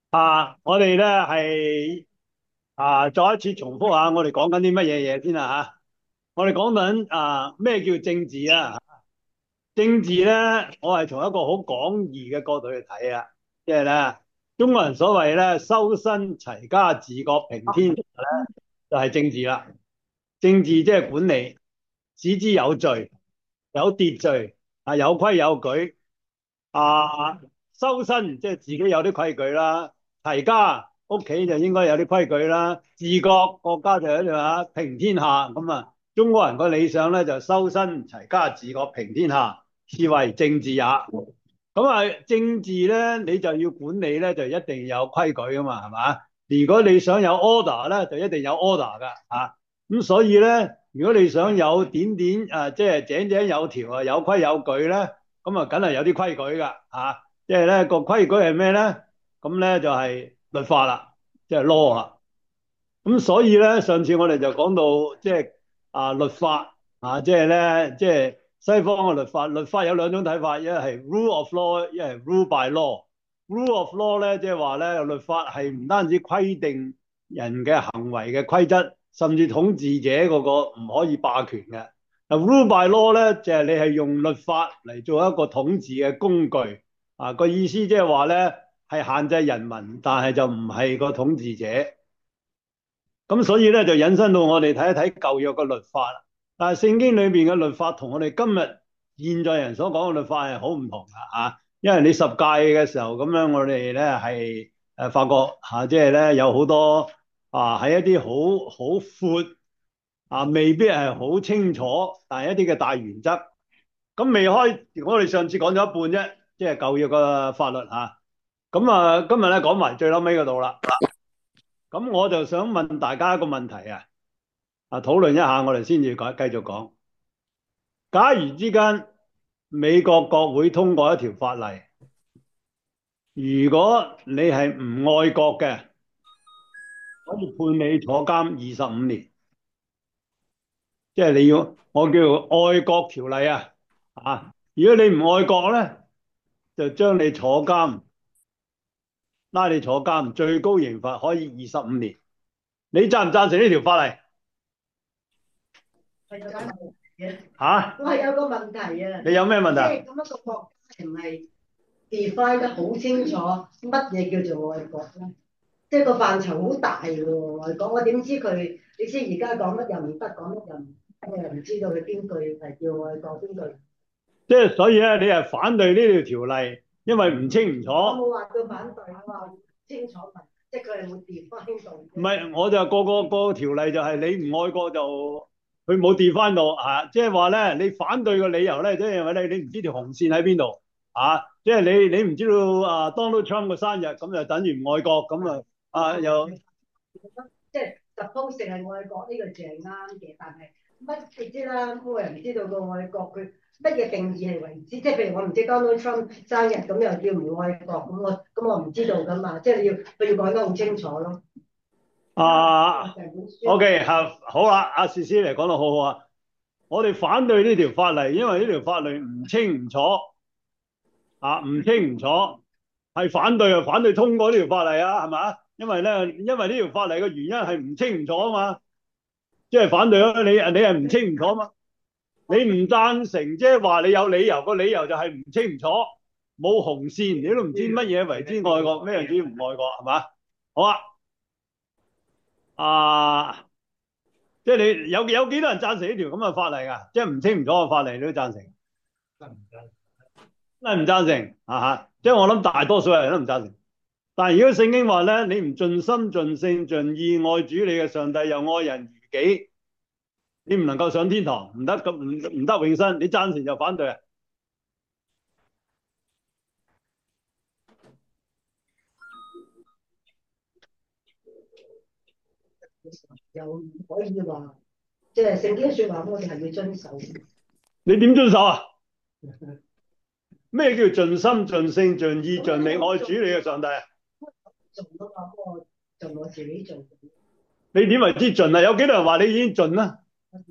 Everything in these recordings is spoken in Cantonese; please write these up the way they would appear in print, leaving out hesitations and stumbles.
我哋咧係再一次重複下，我哋講緊啲乜嘢嘢先啦吓。我哋講緊咩叫政治啊？政治咧，我係從一個好廣義嘅角度去睇啊，即係咧中國人所謂咧修身齊家治國平天下咧，就係政治啦。政治即係管理，使之有序、有秩序有規有矩。啊，修身即係自己有啲規矩啦，齊家屋企就應該有啲規矩啦，治國國家就喺度平天下咁啊。中國人個理想咧就修身齊家治國平天下，是為政治也。咁政治咧你就要管理咧，就一定有規矩噶嘛，係嘛？如果你想有 order 咧，就一定有 order 噶啊。咁所以咧，如果你想有點點即係井井有條啊，有規有矩咧。咁啊，梗係有啲規矩噶嚇，即係咧個規矩係咩咧？咁咧就係律法啦，即係 law 啦。咁所以咧，上次我哋就講到即係律法即係咧即係西方嘅律法。律法有兩種睇法，一係 rule of law，一係 rule by law。rule of law 咧即係話咧律法係唔單止規定人嘅行為嘅規則，甚至統治者嗰個唔可以霸權嘅。rule by law 咧就係你係用律法嚟做一個統治嘅工具個意思即係話咧係限制人民，但係就唔係個統治者。咁所以咧就引申到我哋睇一睇舊約嘅律法啦。但係聖經裏邊嘅律法同我哋今日現在人所講嘅律法係好唔同㗎。因為你十誡嘅時候咁樣，我哋咧係發覺即係咧有好多喺一啲好闊未必係好清楚，但係一啲嘅大原則。咁未開，我哋上次講咗一半啫，即係舊約嘅法律咁今日咧講埋最後尾嗰度啦。咁我就想問大家一個問題討論一下，我哋先至繼續講。假如之間美國國會通過一條法例，如果你係唔愛國嘅，可以判你坐監25年。即係你要我叫愛國條例如果你唔愛國咧，就將你坐監，拉你坐監，最高刑罰可以25年。你贊唔贊成呢條法例？ 係贊成嘅。我吓？ 係有個問題你有咩問即題？ 係咁一個國家係唔係 define 得好清楚乜嘢叫做愛國咧？即係個範疇好大嘅喎，愛國我點知佢？你知而家講乜又唔得，講乜又唔，我又唔知道佢邊句係叫愛國，邊句？ 即係所以咧，你係反對呢條條例，因為唔清唔楚。 我冇話到反對，我話清楚問，即係佢係冇 define 到。 唔係，我就個條例就係你唔愛國就佢冇 define 到即係話咧，你反對嘅理由咧，即係因為你唔知條紅線喺邊度即係你唔知道Donald Trump 嘅生日，咁就等於唔愛國咁又即係 suppose 係愛國呢個字係啱嘅，但係乜你知啦，冇人知道個愛國佢乜嘢定義係為之，即係譬如我唔知 Donald Trump 生日咁又叫唔愛國，咁我唔知道噶嘛，即係佢要講得好清楚咯。 OK 好啦，阿薛師嚟講得好好我哋反對呢條法例，因為呢條法例唔清唔楚唔清唔楚，係反對通過呢條法例係咪？因為呢條法例嘅原因係唔清唔楚嘛，即係反對你係唔清唔楚嘛。你唔贊成，即係話你有理由，個理由就係唔清唔楚，冇紅線，你都唔知乜嘢為之愛國，咩為之唔愛國，係嘛？好即係你有幾多人贊成呢條咁嘅法例㗎？即係唔清唔楚嘅法例你都贊成？真係唔贊成即係我諗大多數人都唔贊成。但係如果聖經話咧，你唔盡心盡性盡意愛主你嘅上帝，又愛人如己，你唔能夠上天堂，唔得咁唔得永生。你贊成就反對又唔可以話，即係聖經説話，我哋係要遵守。 你點遵守咩叫盡心盡性盡意盡力愛主你嘅上帝做啊嘛，我就我自己做。 你點為之盡有幾多人話你已經盡啦？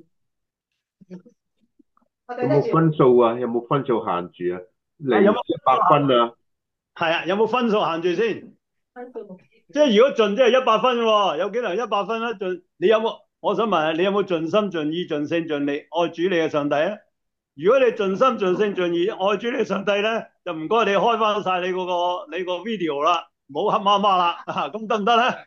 有冇分數有冇分數限住你有冇 100分係有冇分數限住先？ 即係如果盡即係100分喎，有幾多人100分啊？盡你有冇？我想問下你有冇盡心盡意盡性盡力愛主你嘅上帝啊？如果你盡心盡性盡意愛主你嘅上帝咧，就唔該你開翻晒你個 video 啦，唔好黑媽媽啦，咁得唔得咧？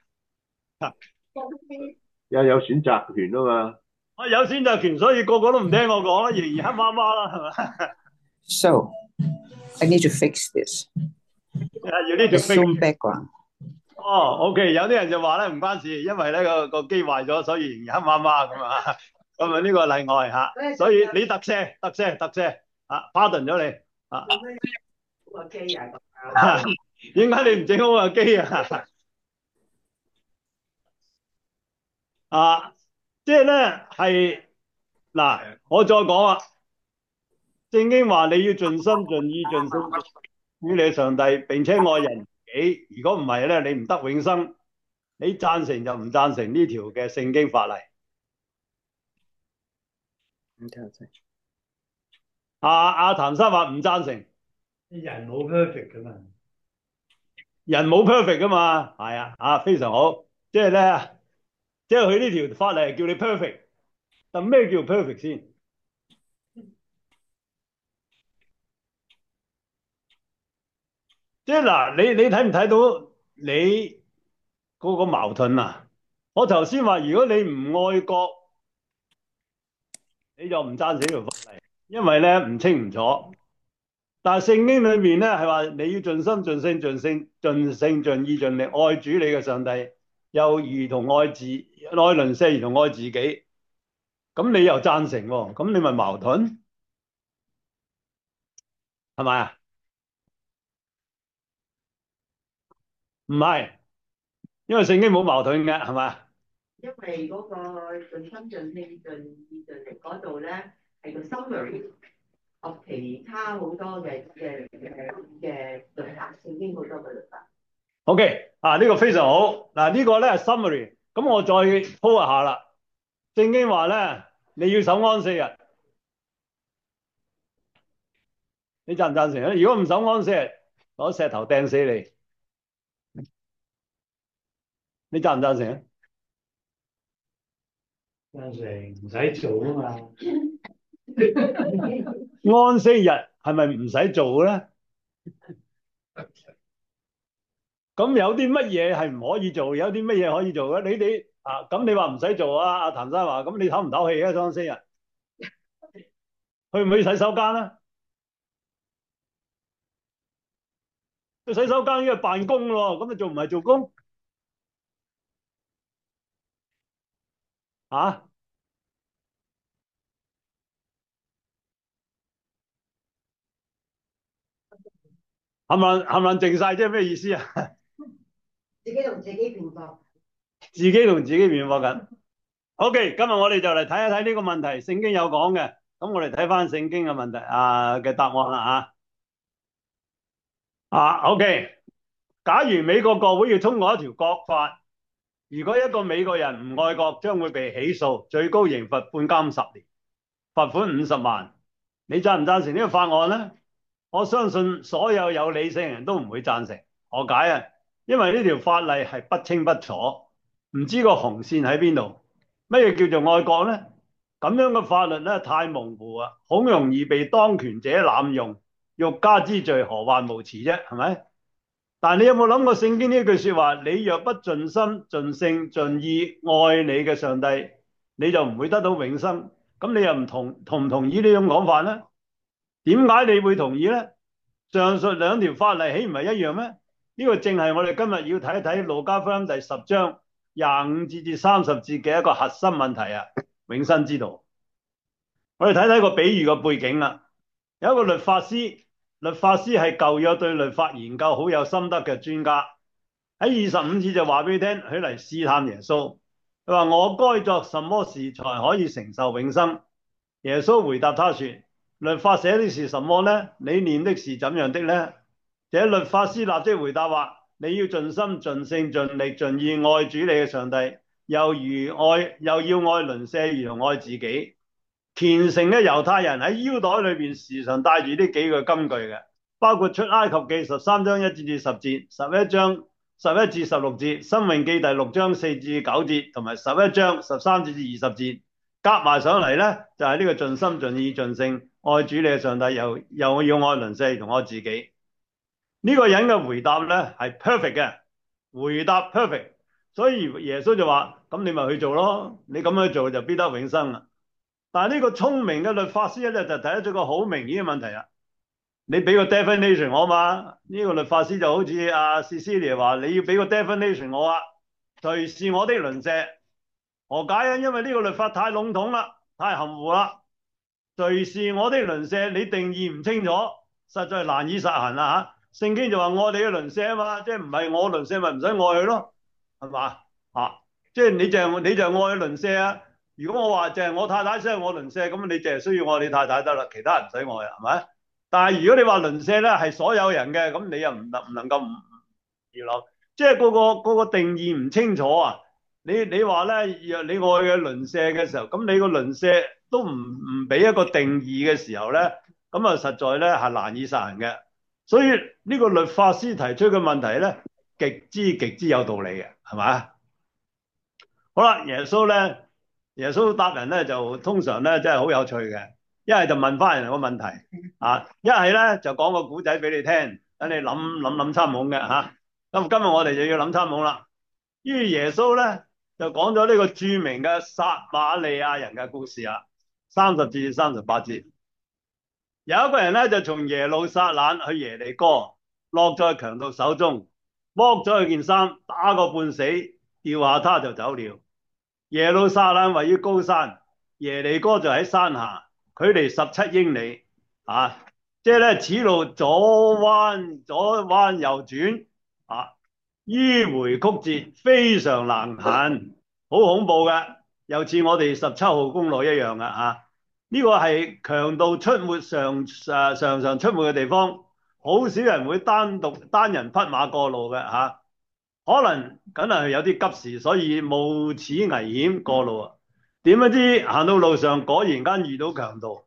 有選擇權啊嘛。 我有選擇權，所以個個都唔聽我講啦，仍然黑媽媽啦，係咪 So, I need to fix this. ？You need to The fix Zoom it. background. 哦，OK，有啲人就話咧唔關事，因為咧個機壞咗，所以仍然黑媽媽咁啊，咁啊呢個例外嚇，所以你特赦啊，pardon 咗你啊。 個機啊， 點解你唔整好個機啊？啊，即係咧係嗱，我再講啊，聖經話你要盡心盡意盡性與你上帝，並且愛人如己。如果唔係咧，你唔得永生。你贊成就唔贊成呢條嘅聖經法例？阿譚生話唔贊成。 人冇 perfect 噶嘛， 人冇 perfect 噶嘛，係啊，非常好。即係咧，即係佢呢條法例係叫你 perfect，但咩叫 perfect 先？即係嗱，你睇唔睇到你嗰個矛盾啊？我頭先話，如果你唔愛國，你就唔贊成呢條法例，因為咧唔清唔楚。但係聖經裏面咧係話你要盡心盡性盡意盡力愛主你嘅上帝，又如同愛鄰舍如同愛自己。咁你又贊成喎？咁你咪矛盾，係咪啊？唔係，因為聖經冇矛盾嘅，係咪？ 因為嗰個盡心盡性盡意盡力嗰度咧係個 summary of 其他好多嘅律法，聖經好多嘅律法。 OK，呢個非常好。嗱，呢個咧係 summary。咁我再鋪一下啦。聖經話咧，你要守安息日，你贊唔贊成咧？如果唔守安息日，攞石頭掟死你，你贊唔贊成咧？ 贊成唔使做啊嘛。 安息日係咪唔使做咧？咁有啲乜嘢係唔可以做？有啲乜嘢可以做嘅？咁你話唔使做啊？阿譚生話，咁你唞唔唞氣啊？安息日去唔去洗手間啊？去洗手間應該辦公咯，咁你仲唔係做工？啊？冚唪唥靜晒，即係咩意思啊？ 自己同自己辯駁。 自己同自己辯駁緊。OK，今日我哋就嚟睇一睇呢個問題，聖經有講嘅。咁我哋睇翻聖經嘅問題嘅答案啦OK， 假如美國國會要通過一條國法，如果一個美國人唔愛國，將會被起訴，最高刑罰判監10年，罰款50萬。你贊唔贊成呢個法案呢？我相信所有有理性嘅人都唔會贊成。何解啊？因為呢條法例係不清不楚，唔知個紅線喺邊度。乜嘢叫做愛國呢？咁樣嘅法律咧太模糊啊，好容易被當權者濫用，欲加之罪，何患無辭啫？係咪？但你有冇諗過聖經呢句說話？你若不盡心盡性盡意愛你嘅上帝，你就唔會得到永生。咁你又同唔同意呢種講法呢？點解你會同意呢？上述兩條法例豈唔係一樣咩？呢個正係我哋今日要睇一睇路加福音第10章25節至30節嘅一個核心問題啊！永生之道。我哋睇睇個比喻嘅背景啦。有一個律法師係舊約對律法研究好有心得嘅專家。喺25節就話俾你聽，佢嚟試探耶穌。佢話：我該作什麼事才可以承受永生？耶穌回答他說：律法寫的是什麼呢？你念的是怎樣的呢？這律法師立即回答話：你要盡心盡性盡力盡意愛主你嘅上帝，又要愛鄰舍如同愛自己。虔誠嘅猶太人喺腰袋裏邊時常帶住呢幾句金句嘅，包括出埃及記13章1節至10節、11章 11至16節，申命記第6章4至9節，同埋11章13至20節，夾埋上嚟咧，就係呢個盡心盡意盡性愛主你嘅上帝，又要愛鄰舍同愛自己。呢個人嘅回答咧係 perfect 嘅，回答 perfect，所以耶穌就話：咁你咪去做咯，你咁樣做就必得永生啦。但係呢個聰明嘅律法師咧就睇得出個好明顯嘅問題啊！你俾個 definition 我嘛？呢個律法師就好似阿 Cecilia 話：你要俾個 definition 我啊，誰是我的鄰舍？何解啊？因為呢個律法太籠統啦，太含糊啦。誰是我的鄰舍？你定義唔清楚，實在難以實行啦嚇。聖經就話愛你嘅鄰舍啊嘛，即係唔係我鄰舍咪唔使愛佢咯，係嘛？即係你就愛鄰舍啊。如果我話就係我太太先係我鄰舍，咁你淨係需要愛你太太得啦，其他人唔使愛啊，係咪？但係如果你話鄰舍咧係所有人嘅，咁你又唔能夠唔要諗，即係嗰個定義唔清楚啊！你話咧，若你愛嘅鄰舍嘅時候，咁你個鄰舍都唔俾一個定義嘅時候咧，咁啊實在咧係難以實行嘅。所以呢個律法師提出嘅問題咧，極之有道理嘅，係咪？好啦，耶穌答人咧就通常咧真係好有趣嘅，一係就問翻人個問題啊，一係咧就講個古仔俾你聽，等你諗參懵嘅嚇。咁今日我哋就要諗參懵啦。於耶穌咧就講咗呢個著名嘅撒瑪利亞人嘅故事啊，30至38節。有一個人咧就從耶路撒冷去耶利哥，落在強盜手中，剝咗佢件衫，打個半死，掉下他就走了。耶路撒冷位於高山，耶利哥就喺山下，距離17英里啊！即係咧，此路左彎右轉啊，迂迴曲折，非常難行，好恐怖嘅，又似我哋17號公路一樣嘅啊！呢個係強盜出沒常常出沒嘅地方，好少人會單人匹馬過路嘅嚇。可能梗係有啲急事，所以冒此危險過路啊！點不知行到路上，果然間遇到強盜，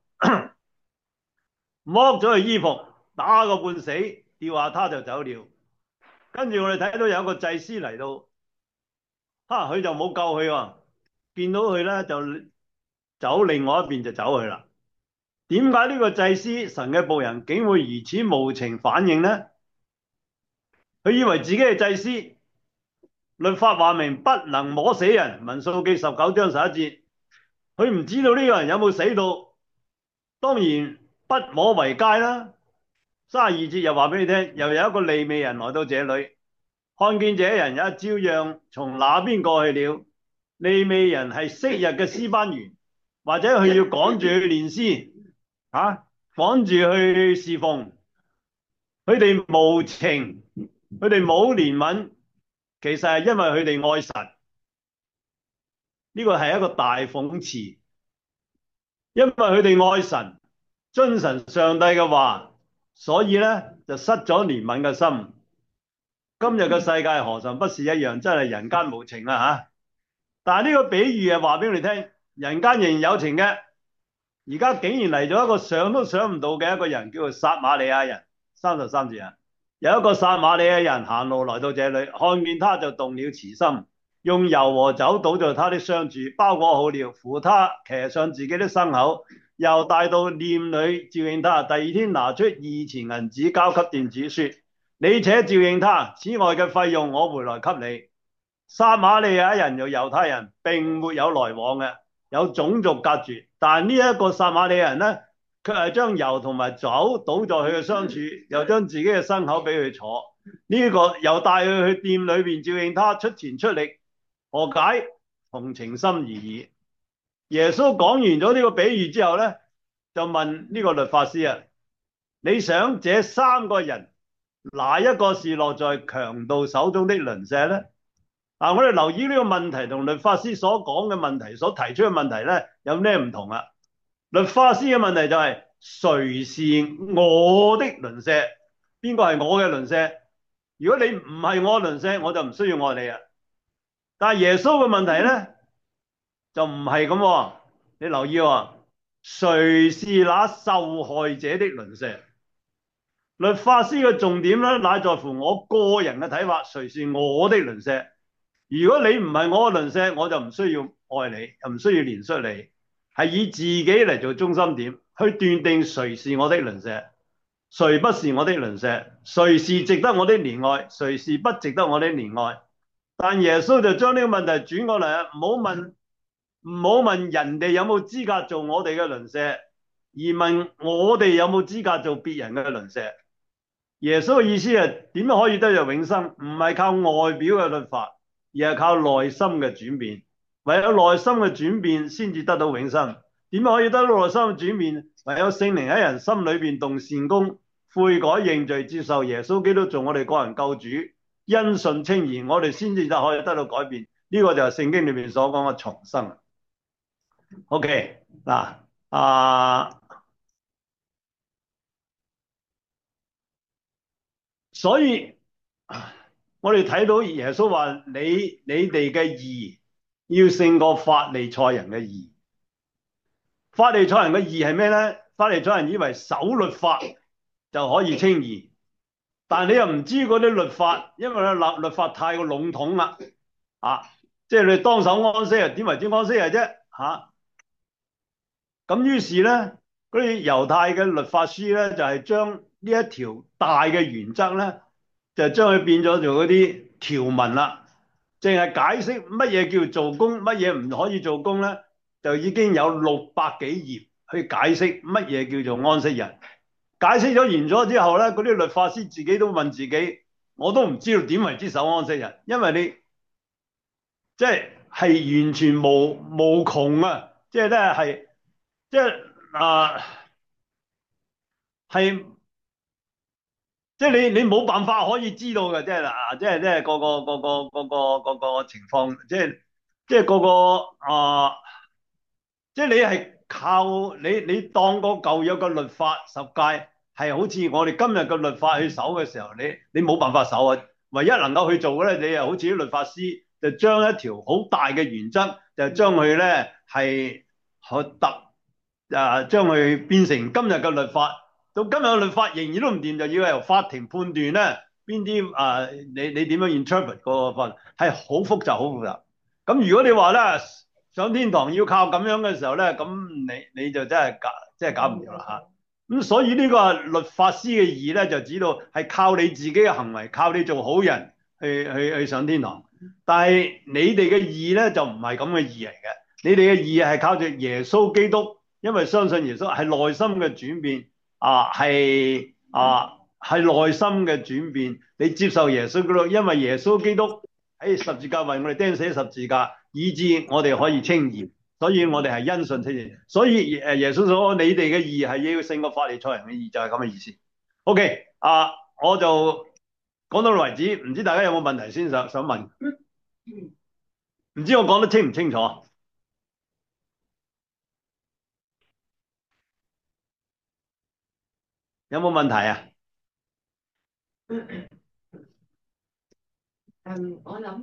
剝咗佢衣服，打個半死，掉下他就走了。跟住我哋睇到有一個祭司嚟到，佢就冇救佢喎，見到佢咧就走另外一邊就走去啦。點解呢個祭司神嘅僕人竟會如此無情反應呢？佢以為自己係祭司。律法話明不能摸死人，民數記19章11節，佢唔知道呢個人有冇死到，當然不摸為佳啦。32節又話俾你聽，又有一個利未人來到這裏，看見這人也照樣從那邊過去了。利未人係昔日嘅詩班員，或者佢要趕住去練詩，趕住去侍奉，佢哋無情，佢哋冇憐憫。其實係因為佢哋愛神，呢個係一個大諷刺。因為佢哋愛神，遵神上帝嘅話，所以咧就失咗憐憫嘅心。今日嘅世界何嘗不是一樣？真係人間無情啊嚇！但係呢個比喻係話俾你聽，人間仍然有情嘅。而家竟然嚟咗一個想都想唔到嘅一個人，叫做撒瑪利亞人。33節啊！有一個撒瑪利亞人行路來到這裏，看見他就動了慈心，用油和酒倒在他的傷處，包裹好了，扶他騎上自己的牲口，又帶到店裏照應他。第二天拿出2錢銀子交給店主，說：你且照應他，此外嘅費用我回來給你。撒瑪利亞人與猶太人並沒有來往嘅，有種族隔絕，但係呢一個撒瑪利亞人呢，卻係將油同埋酒倒在佢嘅傷處，又將自己嘅牲口俾佢坐。呢個又帶佢去店裏邊照應他，出錢出力，何解？同情心而已。耶穌講完咗呢個比喻之後咧，就問呢個律法師啊：你想這3個人哪一個是落在強盜手中的鄰舍咧？我哋留意呢個問題同律法師所講嘅問題，所提出嘅問題咧，有咩唔同啊？律法師嘅問題就係：誰是我的鄰舍？邊個係我嘅鄰舍？如果你唔係我鄰舍，我就唔需要愛你啊。但係耶穌嘅問題咧，就唔係咁喎。你留意喎，誰是那受害者的鄰舍？ 律法師嘅重點咧，乃在乎我個人嘅睇法，誰是我的鄰舍。如果你唔係我嘅鄰舍，我就唔需要愛你，又唔需要憐恤你，係以自己嚟做中心點，去斷定誰是我的鄰舍，誰不是我的鄰舍，誰是值得我的憐愛，誰是不值得我的憐愛。但耶穌就將呢個問題轉過嚟啊，唔好問人哋有冇資格做我哋嘅鄰舍，而問我哋有冇資格做別人嘅鄰舍。耶穌嘅意思係點樣可以得着永生？唔係靠外表嘅律法，而係靠內心嘅轉變。唯有內心嘅轉變先至得到永生。點樣可以得到內心嘅轉變？唯有聖靈喺人心裏邊動善工，悔改認罪，接受耶穌基督做我哋個人救主，因信稱義，我哋先至就可以得到改變。呢個就係聖經裏面所講嘅重生。OK 嗱所以我哋睇到耶穌話：你哋嘅義要勝過法利賽人嘅義。法利賽人嘅義係咩咧？法利賽人以為守律法就可以稱義，但係你又唔知嗰啲律法，因為律法太過籠統啦。即係你當守安息日，點為之安息日啫？咁於是咧，嗰啲猶太嘅律法書咧，就係將呢一條大嘅原則咧，就將佢變咗做嗰啲條文啦，淨係解釋乜嘢叫做工，乜嘢唔可以做工咧，就已經有600幾頁去解釋乜嘢叫做安息日。解釋咗完咗之後咧，嗰啲律法師自己都問自己，我都唔知道點為之守安息日，因為你即係完全無窮啊！即係咧係。即係即係你冇辦法可以知道嘅，即係個情況，即係即係你係靠你當個舊約嘅律法十誡係好似我哋今日嘅律法去守嘅時候，你冇辦法守啊！唯一能夠去做嘅咧，你又好似啲律法師就將一條好大嘅原則，就將佢咧係將佢變成今日嘅律法，到今日嘅律法仍然都唔掂，就要由法庭判斷咧邊啲你點樣 interpret 嗰個法，係好複雜好複雜。咁如果你話咧上天堂要靠咁樣嘅時候咧，咁你就真係搞唔掂啦。咁所以呢個律法師嘅義咧，就指到係靠你自己嘅行為，靠你做好人去上天堂。但係你哋嘅義咧就唔係咁嘅義嚟嘅，你哋嘅義係靠住耶穌基督。因為相信耶穌係內心嘅轉變，係內心嘅轉變。你接受耶穌基督，因為耶穌基督喺十字架為我哋釘死十字架，以致我哋可以稱義，所以我哋係因信稱義。所以耶穌所講你哋嘅義係要勝過法利賽人嘅義，就係咁嘅意思。OK，我就講到為止，唔知大家有冇問題先想問？唔知我講得清唔清楚？有冇問題啊？ 我諗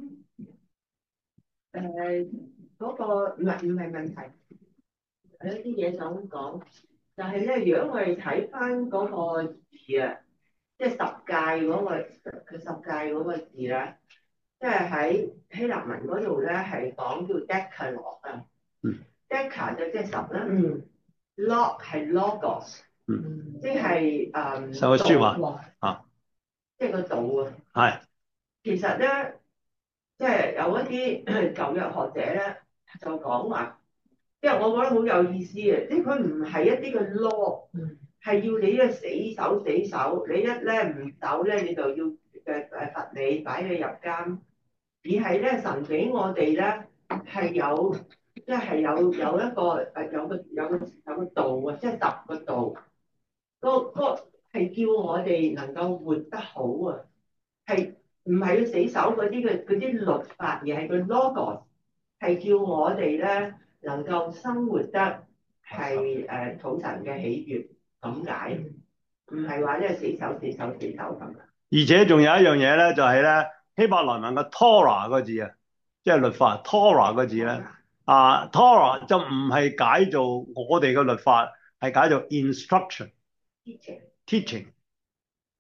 嗰個唔係問題，有啲嘢想講，就係咧，如果我哋睇翻嗰個字啊，即係十誡嗰個佢十誡嗰個字咧，即係喺希臘文嗰度咧係講叫 Decalogue 啊，Deca 就即係10啦，log 係 logos。即係上個書話即係個道啊。 係。 其實咧，即係有一啲舊約學者咧就講話，即係我覺得好有意思嘅，即係佢唔係一啲嘅 law，係要你咧死守，你一咧唔守咧，你就要罰你擺你入監，而係咧神俾我哋咧係有，即係有一個有個道啊，即係10個道。個係叫我哋能夠活得好啊，係唔係要死守嗰啲律法，而係個 logos 係叫我哋咧能夠生活得係討神嘅喜悅咁解，唔係話咧死守咁。 而且仲有一樣嘢咧，就係咧希伯來文嘅 Torah 個字啊，即係律法 Torah 個字咧Torah 就唔係解做我哋嘅律法，係解做 instruction。teaching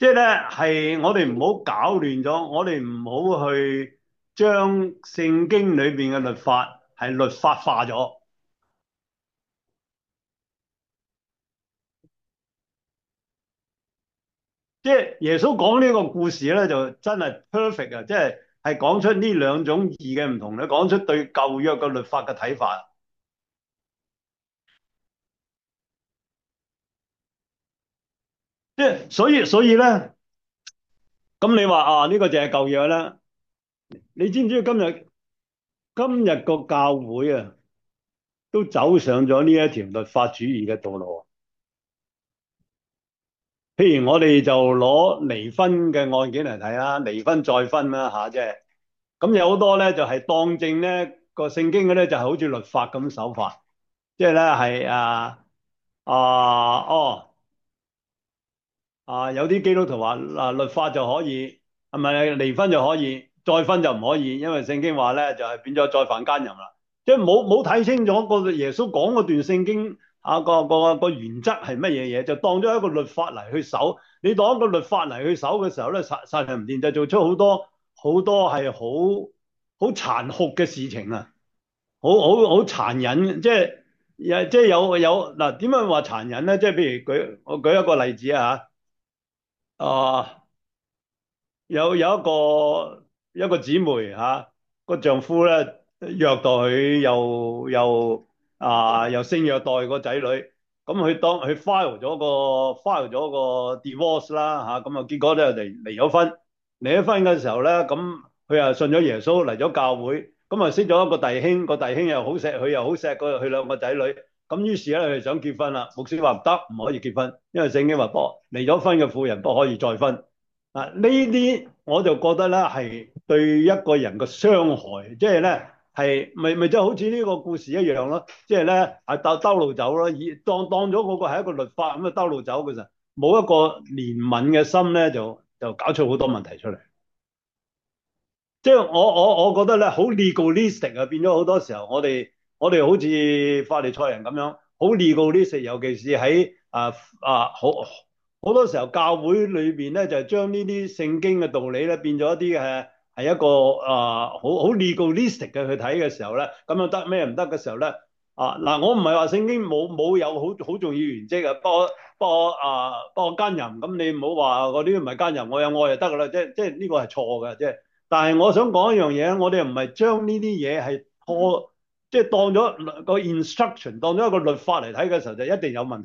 即係咧係我哋唔好搞亂咗，我哋唔好去將聖經裏邊嘅律法係律法化咗。即係耶穌講呢個故事咧，就真係 perfect 啊！即係講出呢兩種義嘅唔同咧，講出對舊約嘅律法嘅睇法。即係所以咧，咁你話啊呢個就係舊約啦？你知唔知今日個教會啊，都走上咗呢一條律法主義嘅道路？譬如我哋就攞離婚嘅案件嚟睇啦，離婚再婚啦吓，即係咁有好多咧就係當正咧個聖經嘅咧就係好似律法咁守法，即係咧係哦。有啲基督徒話律法就可以，係咪離婚就可以，再婚就唔可以，因為聖經話咧就係變咗再犯奸淫啦。即係冇睇清楚個耶穌講嗰段聖經個原則係乜嘢嘢，就當咗一個律法嚟去守。你當一個律法嚟去守嘅時候咧，殺人唔掂就做出好多係好殘酷嘅事情啊，好殘忍，即係有嗱點樣話殘忍咧？即係譬如我舉一個例子啊。啊，有一個姊妹個丈夫咧虐待佢，又性虐待個仔女，咁佢 file咗個 divorce 啦咁啊，結果咧離咗婚。離咗婚嘅時候咧，咁佢又信咗耶穌嚟咗教會，咁啊識咗一個弟兄，個弟兄又好錫佢，又好錫佢兩個仔女，咁於是咧佢就想結婚啦。牧師話唔得，唔可以結婚，因為聖經話離咗婚嘅婦人不可以再婚。呢啲我就覺得咧係對一個人嘅傷害，即係咧係咪即係好似呢個故事一樣咯？即係咧兜路走咯，當咗嗰個係一個律法咁啊兜路走嘅時候，冇一個憐憫嘅心咧，就搞出好多問題出嚟。即係我覺得咧好 legalistic 啊，變咗好多時候我哋好似法利賽人咁樣好 legalistic，尤其是喺好多時候教會裏邊咧就將呢啲聖經嘅道理咧變咗一啲係一個好 legalistic 嘅去睇嘅時候咧，咁樣得咩唔得嘅時候咧嗱，我唔係話聖經冇有好重要原則啊，不過奸淫咁你唔好話嗰啲唔係奸淫，我有愛就得噶啦，即係呢個係錯嘅，即係。但係我想講一樣嘢，我哋唔係將呢啲嘢係即係當咗個 instruction，當咗一個律法嚟睇嘅時候，就一定有問題。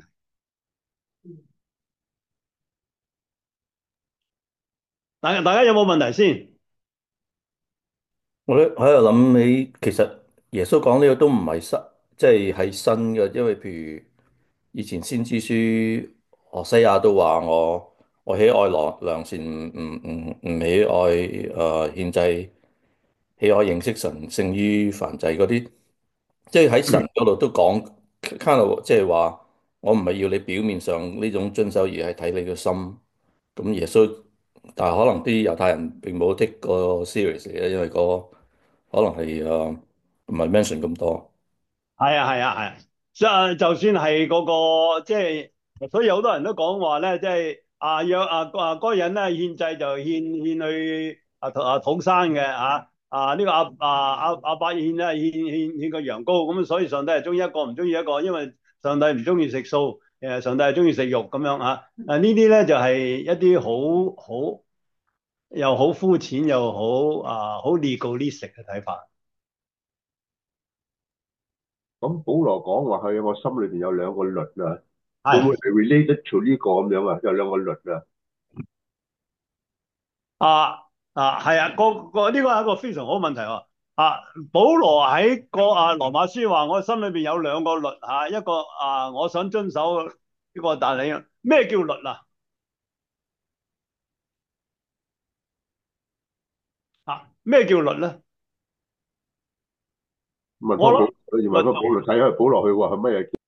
大家有冇問題先？ 我咧喺度諗起，其實耶穌講呢個都唔係新，即係新嘅，因為譬如以前先知書何西亞都話我喜愛良善，唔喜愛獻祭，喜愛認識神勝於燔祭嗰啲，即係喺神嗰度都講kind of 即係話我唔係要你表面上呢種遵守，而係睇你嘅心。咁耶穌，但係可能啲猶太人並冇 take 個 serious 嘅，因為可能係唔係 mention 咁多。 係啊係啊係啊，就算係嗰個即係，所以好多人都講話咧，即係若嗰個人咧獻祭就獻去土生嘅呢個阿伯獻咧獻個羊羔，咁所以上帝係中意一個唔中意一個，因為上帝唔中意食素，上帝係中意食肉咁樣呢啲咧就係一啲好又好膚淺又好 legalistic 嘅睇法。 咁保羅講話佢我心裏邊有兩個律啊，會唔會係係 related to 呢個咁樣啊？有兩個律啊？ 係啊，呢個係一個非常好嘅問題喎。保羅喺羅馬書話：我心裏邊有兩個律一個我想遵守呢個，但係咩叫律啊？咩叫律咧？ 問翻保， 我諗問翻保羅睇下保羅佢話係乜嘢？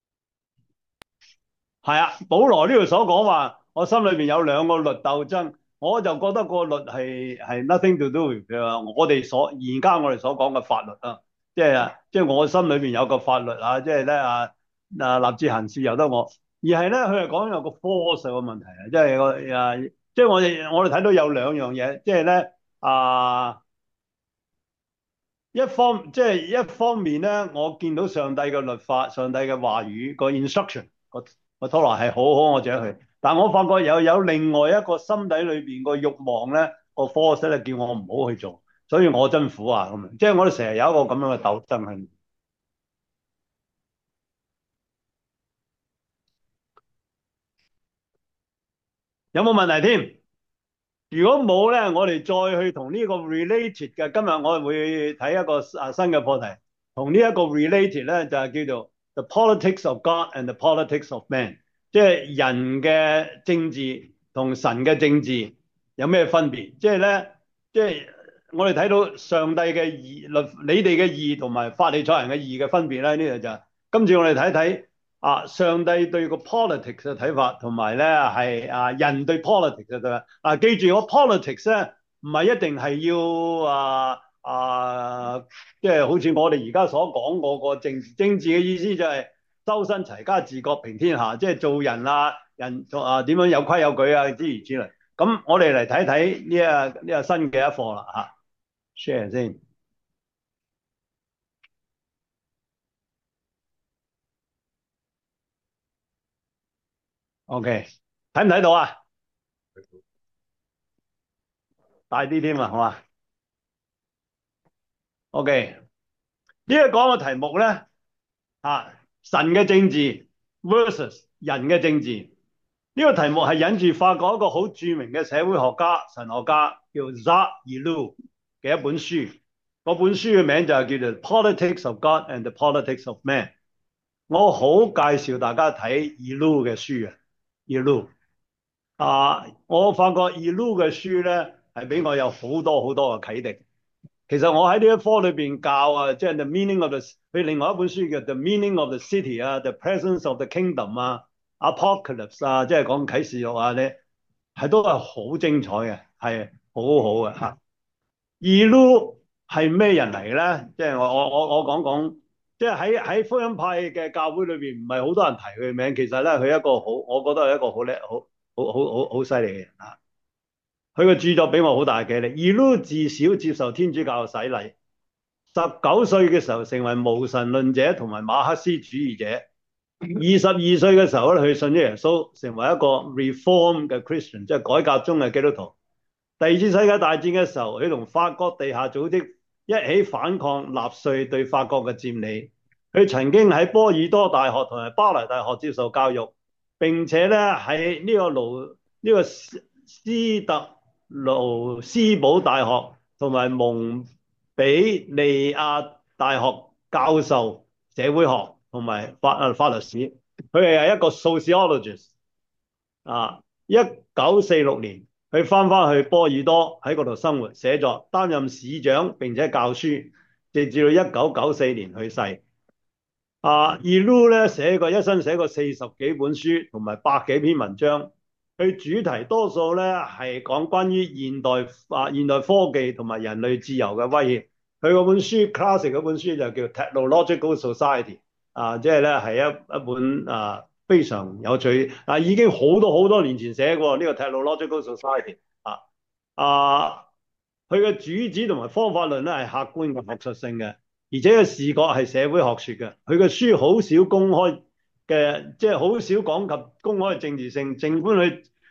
係保羅呢度所講話，我心裏邊有兩個律鬥爭，我就覺得個律係 nothing to do with 而家我哋所講嘅法律啊，即係我心裏邊有個法律即係咧立志行事由得我，而係咧佢係講有個 force 嘅問題即係即係我哋睇到有兩樣嘢，即係咧一方面咧，我見到上帝嘅律法、上帝嘅話語個 instruction 個拖羅係好好，我就去。但我發覺有另外一個心底裏邊個慾望咧，個 force 咧叫我唔好去做，所以我真苦啊咁樣。即係我哋成日有一個咁樣嘅鬥爭係。有冇問題添？如果冇咧，我哋再去同呢個 related 嘅。今日我會睇一個新嘅課題，同呢一個 related 咧就係叫做 The Politics of God and the Politics of Man，即係人嘅政治同神嘅政治有咩分別？即係咧，即係我哋睇到上帝嘅義律，你哋嘅義同埋法利賽人嘅義嘅分別咧，呢度就今次我哋睇睇。上帝對個 politics 嘅睇法，同埋咧係人對 politics 嘅睇法。記住我 politics 咧唔係一定係要即係好似我哋而家所講嗰個政治。政治嘅意思就係修身齊家治國平天下，即係做人點樣有規有矩諸如此類。咁我哋嚟睇睇呢個新嘅一課啦share 先。OK， 睇唔睇到啊？大啲添啊，好嘛 ？OK， 呢個講嘅題目咧，神嘅政治 versus 人嘅政治。呢個題目係引住法國一個好著名嘅社會學家、神學家叫 Jacques Ellul 嘅一本書。嗰本書嘅名就係叫做 Politics of God and the Politics of Man。我好介紹大家睇 Ellul 嘅書嘅 Ellul。我發覺 Ellul 嘅書咧係俾我有好多好多嘅啟迪。其實我喺呢一科裏邊教即係 The Meaning of the， 佢另外一本書叫 The Meaning of the City The Presence of the Kingdom Apocalypse 即係講啟示錄咧，都係好精彩嘅，係好好嘅Ellul 係咩人嚟咧？即係我講講，即係喺福音派嘅教會裏邊，唔係好多人提佢嘅名。其實咧，佢一個好，我覺得係一個好叻、好犀利嘅人佢嘅著作俾我好大嘅激勵。Ellul自小接受天主教嘅洗禮，19歲嘅時候成為無神論者同埋馬克思主義者。22歲嘅時候咧，佢信咗耶穌，成為一個 Reform 嘅 Christian， 即係改革中嘅基督徒。第二次世界大戰嘅時候，佢同法國地下組織一起反抗納粹對法國嘅佔領。佢曾經喺波爾多大學同埋巴黎大學接受教育，並且咧喺呢個斯特盧斯堡大學同埋蒙彼利亞大學教授社會學同埋法律史。佢係一個 sociologist。1946年佢翻去波爾多喺嗰度生活寫作，擔任市長並且教書，直至到1994年去世。Ellul 咧一生寫過40幾本書同埋100幾篇文章。佢主題多數咧係講關於現代科技同埋人類自由嘅威脅。佢嗰本書 classic 嗰本書就叫 Technological Society， 即係咧係一本非常有趣，已經好多年前寫過呢個 Technological Society。佢嘅主旨同埋方法論咧係客觀嘅學術性嘅，而且個視角係社會學說嘅。佢嘅書好少公開嘅，即係好少講及公開嘅政治性。儘管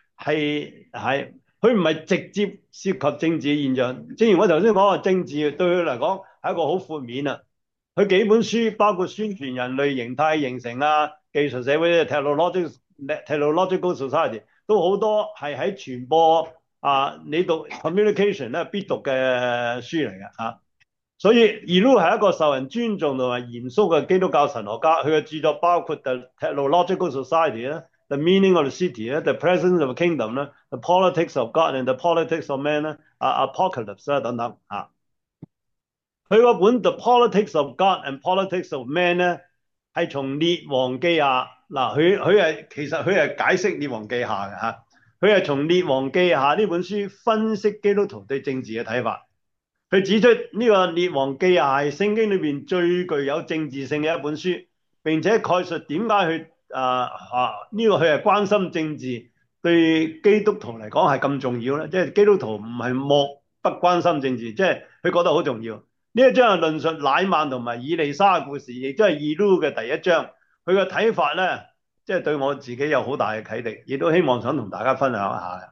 佢唔係直接涉及政治嘅現象。正如我頭先講，政治對佢嚟講係一個好闊面佢幾本書包括宣傳人類形態形成技術社會 Technological Society 都好多係喺傳播你讀 communication 咧必讀嘅書嚟嘅所以 Ellul 係一個受人尊重同埋嚴肅嘅基督教神學家。佢嘅著作包括 The Technological Society The Meaning of the City The Presence of the Kingdom The Politics of God and the Politics of Man Apocalypse 等等佢嗰本 The Politics of God and Politics of Man 咧係從列王記下其實佢係解釋列王記下嘅佢係從列王記下呢本書分析基督徒對政治嘅睇法。佢指出呢個列王記下係聖經裏邊最具有政治性嘅一本書，並且概述點解佢呢個佢係關心政治， 對基督徒嚟講係咁重要咧？即係基督徒唔係漠不關心政治，即係佢覺得好重要。呢一章係論述乃曼同埋以利沙嘅故事，亦都係以路嘅第一章。佢嘅睇法咧，即係對我自己有好大嘅啟迪，亦都希望想同大家分享一下。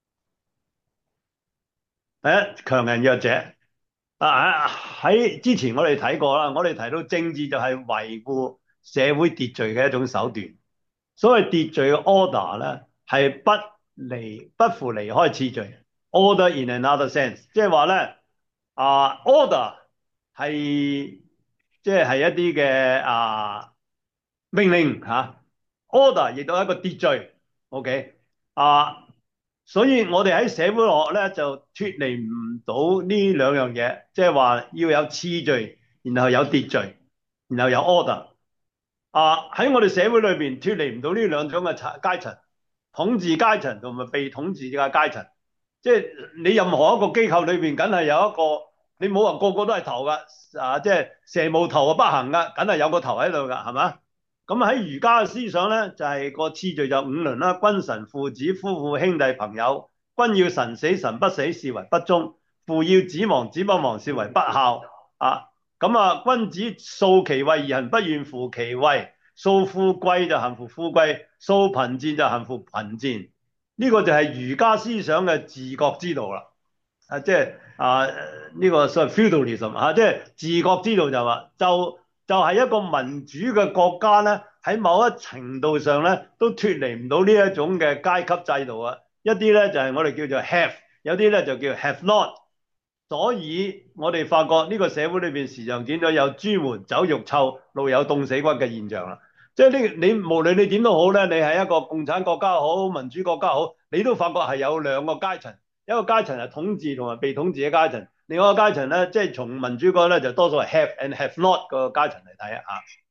第一，強人弱者。喺之前我哋睇過啦，我哋提到政治就係維護社會秩序嘅一種手段。所謂秩序嘅 order 咧，係不符離開次序。order in another sense，即係話咧order 係即係一啲嘅命令嚇，order 亦都係一個秩序。OK 所以我哋喺社會學咧就脫離唔到呢兩樣嘢，即係話要有次序，然後有秩序，然後有 order。喺我哋社會裏邊脫離唔到呢兩種嘅階層，統治階層同埋被統治嘅階層。即係你任何一個機構裏邊，梗係有一個，你冇話個個都係頭噶，即係蛇無頭啊不行噶，梗係有個頭喺度噶，係嘛？咁喺儒家嘅思想咧，就係個次序就五倫啦：君臣父子夫婦兄弟朋友。君要臣死臣不死，視為不忠；父要子亡子不亡，視為不孝。君子素其位而行不願乎其位，素富貴就行乎富貴，素貧賤就行乎貧賤。呢個就係儒家思想嘅治國之道啦。即係呢個所謂 feudalism 即係治國之道就話就係一個民主嘅國家咧，喺某一程度上咧都脫離唔到呢一種嘅階級制度啊。一啲咧就係我哋叫做 have， 有啲咧就叫 have not。所以我哋發覺呢個社會裏邊時常見到有朱門酒肉臭，路有凍死骨嘅現象啦。即係你無論你點都好咧，你係一個共產國家好，民主國家好，你都發覺係有兩個階層，一個階層係統治同埋被統治嘅階層，另外一個階層咧，即係從民主國咧就多數係 have and have not 個階層嚟睇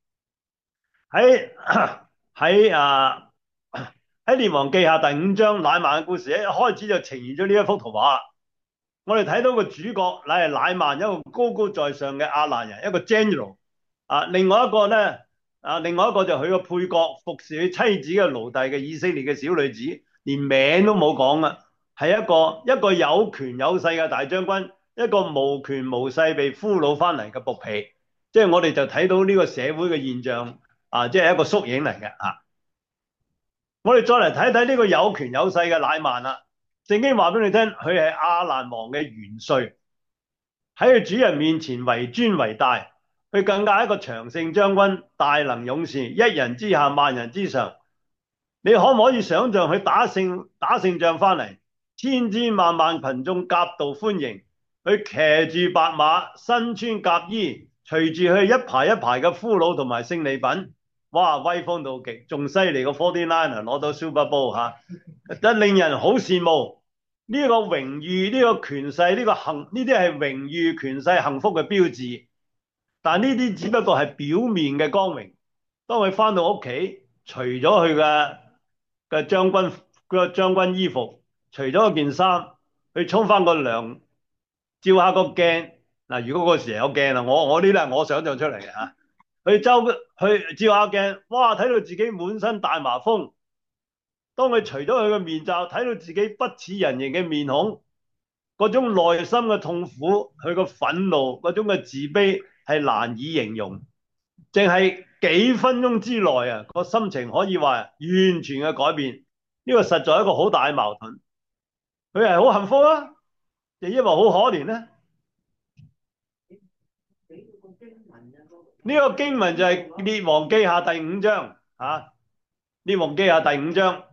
喺列王記下第5章乃曼嘅故事，一開始就呈現咗呢一幅圖畫。我哋睇到個主角乃係乃曼，一個高高在上嘅亞蘭人，一個 general。另外一個就佢個配角，服侍佢妻子嘅奴隸嘅以色列嘅小女子，連名都冇講啊，係一個有權有勢嘅大將軍，一個無權無勢被俘虜翻嚟嘅僕婢。即係我哋就睇到呢個社會嘅現象即係一個縮影嚟嘅。我哋再嚟睇睇呢個有權有勢嘅乃曼啦。聖經話俾你聽，佢係亞蘭王嘅元帥，喺佢主人面前為尊為大。佢更加係一個長勝將軍，大能勇士，一人之下萬人之上。你可唔可以想象佢打勝仗翻嚟，千千萬萬群眾夾道歡迎，佢騎住白馬，身穿甲衣，隨住佢一排一排嘅俘虜同埋勝利品，哇，威風到極，仲犀利過 49ers 攞到 Super Bowl 真令人好羨慕。呢個榮譽，呢個權勢，呢啲係榮譽權勢幸福嘅標誌。但呢啲只不過係表面嘅光榮。當佢翻到屋企，除咗佢嘅將軍衣服，除咗件衫，佢沖翻個涼，照下個鏡。如果嗰時有鏡啦，我呢啲係我想象出嚟嘅嚇。佢照下鏡，哇！睇到自己滿身大麻風。當佢除咗佢嘅面罩，睇到自己不似人形嘅面孔，嗰種內心嘅痛苦，佢個憤怒，嗰種嘅自卑係難以形容。淨係幾分鐘之內個心情可以話完全嘅改變。呢個實在係一個好大嘅矛盾。佢係好幸福啊，亦因為好可憐咧。呢個經文就係列王記下第5章列王記下第5章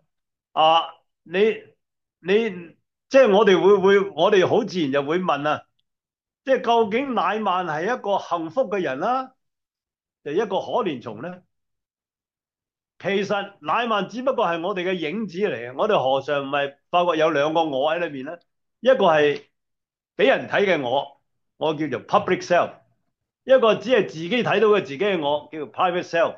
即係我哋好自然就會問即係究竟乃曼係一個幸福嘅人啦，就一個可憐蟲咧？其實乃曼只不過係我哋嘅影子嚟嘅。我哋何嘗唔係發覺有兩個我喺裏面咧？一個係俾人睇嘅我叫做 public self。一個只係自己睇到嘅自己嘅我，叫做 private self。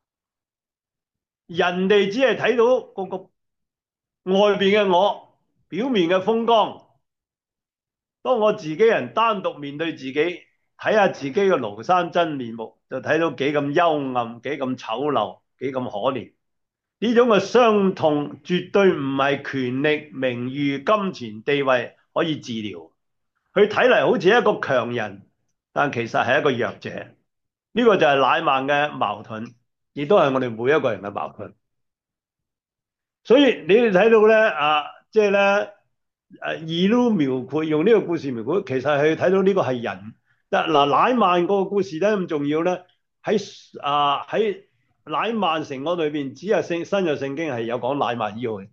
人哋只係睇到嗰個外邊嘅我，表面嘅風光。當我自己人單獨面對自己，睇下自己嘅廬山真面目，就睇到幾咁幽暗，幾咁醜陋，幾咁可憐。 呢種嘅傷痛絕對唔係權力、名譽、金錢、地位可以治療。佢睇嚟好似一個強人，但其實係一個弱者。呢個就係乃縵嘅矛盾，亦都係我哋每一個人嘅矛盾。所以你哋睇到咧即係咧二都描繪用呢個故事描繪，其實係睇到呢個係人。嗱，乃縵個故事咧咁重要咧，喺乃縵成個裏邊，只係新約聖經係有講乃縵醫好嘅，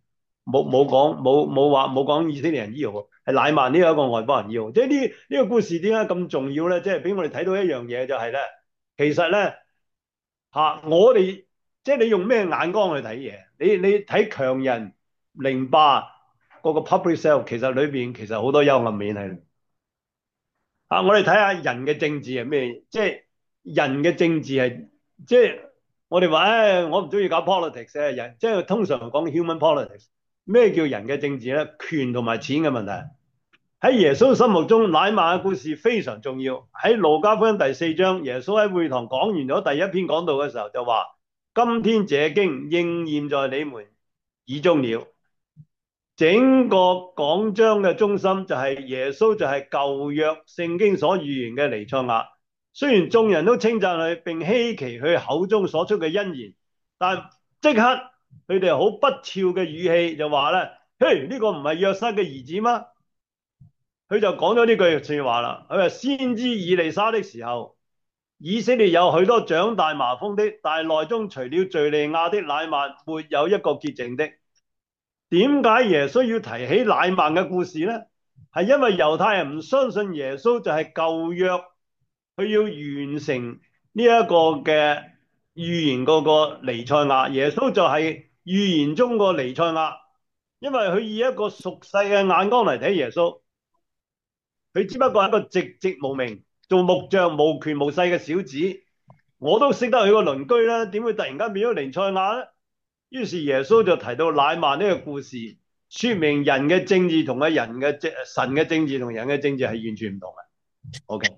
冇講以色列人醫好，係乃縵呢一個外邦人醫好。即係呢個故事點解咁重要咧？即係俾我哋睇到一樣嘢就係咧，其實咧我哋即係你用咩眼光去睇嘢？你睇強人凌霸嗰個 public self，其實裏邊其實好多幽暗面喺度。我哋睇下人嘅政治係咩？即係人嘅政治係即係我哋話我唔中意搞 politics 嘅人，即係通常講 human politics。咩叫人嘅政治咧？權同埋錢嘅問題。喺耶穌心目中，乃縵嘅故事非常重要。喺路加福音第4章，耶穌喺會堂講完咗第一篇講道嘅時候就話：今天這經應驗在你們耳中了。整個講章嘅中心就係耶穌就係舊約聖經所預言嘅彌賽亞。雖然眾人都稱讚佢並希奇佢口中所出嘅恩言，但即刻佢哋好不肖嘅語氣就話咧：嘿，呢個唔係約瑟嘅兒子嗎？佢就講咗呢句說話啦。佢話先知以利沙的時候，以色列有許多長大麻風的，但內中除了敘利亞的乃縵，沒有一個潔淨的。點解耶穌要提起乃縵嘅故事呢？係因為猶太人唔相信耶穌就係舊約，佢要完成呢一個嘅預言嗰個彌賽亞。耶穌就係預言中個彌賽亞，因為佢以一個俗世嘅眼光嚟睇耶穌，佢只不過係一個籍籍無名、做木匠無權無勢嘅小子。我都識得佢個鄰居啦，點會突然間變咗彌賽亞呢？於是耶穌就提到乃縵呢個故事，說明人嘅政治同神嘅政治同人嘅政治係完全唔同嘅。OK，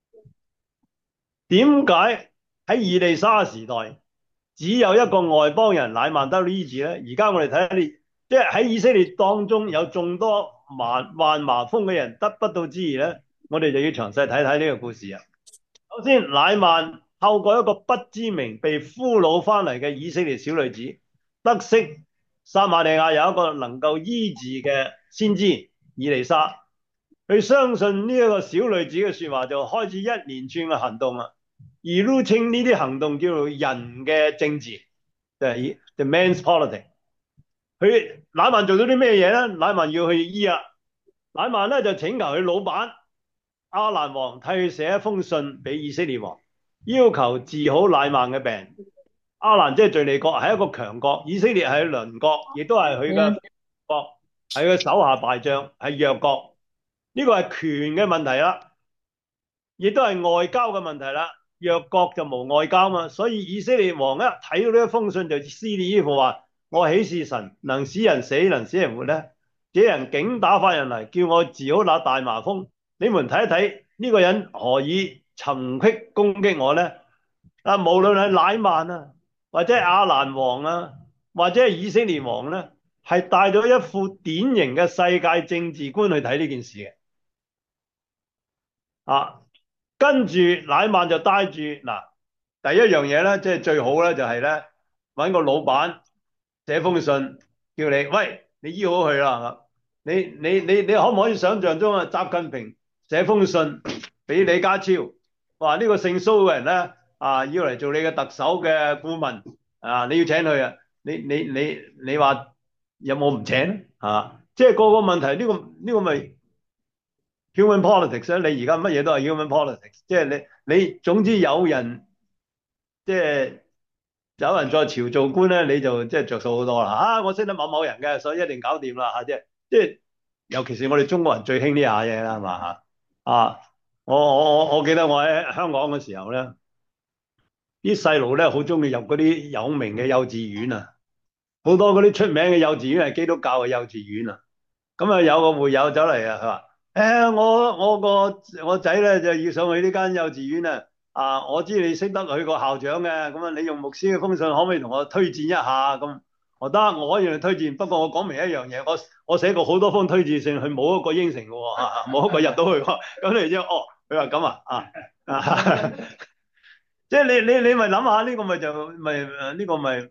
點解喺以利沙時代只有一個外邦人乃縵得到醫治呢？而家我哋睇下即係喺以色列當中有眾多患麻風嘅人得不到治癒呢，我哋就要詳細睇睇呢個故事啊。首先，乃縵透過一個不知名被俘虜翻嚟嘅以色列小女子，得悉撒瑪利亞有一個能夠醫治嘅先知以利沙，佢相信呢一個小女子嘅說話，就開始一連串嘅行動啦。而都稱呢啲行動叫做人嘅政治，就係 the man's politics。佢乃縵做咗啲咩嘢咧？乃縵要去醫啊，乃縵咧就請求佢老闆亞蘭王替佢寫一封信俾以色列王，要求治好乃縵嘅病。亞蘭即係敘利國，係一個強國，以色列係鄰國，亦都係佢嘅國，係佢手下敗將，係弱國。呢個係權嘅問題啦，亦都係外交嘅問題啦。弱國就無外交嘛，所以以色列王一睇到呢一封信就撕裂衣服話：我豈是神，能使人死，能使人活呢？這人竟打發人嚟，叫我治好那大麻風。你們睇一睇呢個人何以尋隙攻擊我呢？無論係乃縵啊，或者亞蘭王啊，或者係以色列王咧，係帶咗一副典型嘅世界政治觀去睇呢件事嘅。跟住乃縵就帶住第一樣嘢咧，即係最好咧，就係咧搵個老闆寫封信叫你，喂，你醫好佢啦。你可唔可以想象中習近平寫封信俾李家超，話呢個姓蘇嘅人咧要嚟做你嘅特首嘅顧問你要請佢啊？你話有冇唔請即係個問題，呢個咪 human politics 咧？你而家乜嘢都係 human politics， 即係你總之有人即係有人在朝做官咧，你就即係着數好多啦。我識得某某人嘅，所以一定搞掂啦即係尤其是我哋中國人最興呢下嘢啦，係嘛我記得我喺香港嘅時候咧，啲細路咧好中意入嗰啲有名嘅幼稚園啊，好多嗰啲出名嘅幼稚園係基督教嘅幼稚園啊。咁有個會友走嚟啊，佢話：我仔咧就要上去呢間幼稚園我知你識得佢個校長嘅，咁你用牧師嘅封信可唔可以同我推薦一下咁？ 我得，我可以推薦，不過我講明一樣嘢，我寫過好多封推薦信，佢冇一個應承嘅喎，冇一個入到去喎。咁你之後，佢話咁即係你咪諗下呢個咪就呢個咪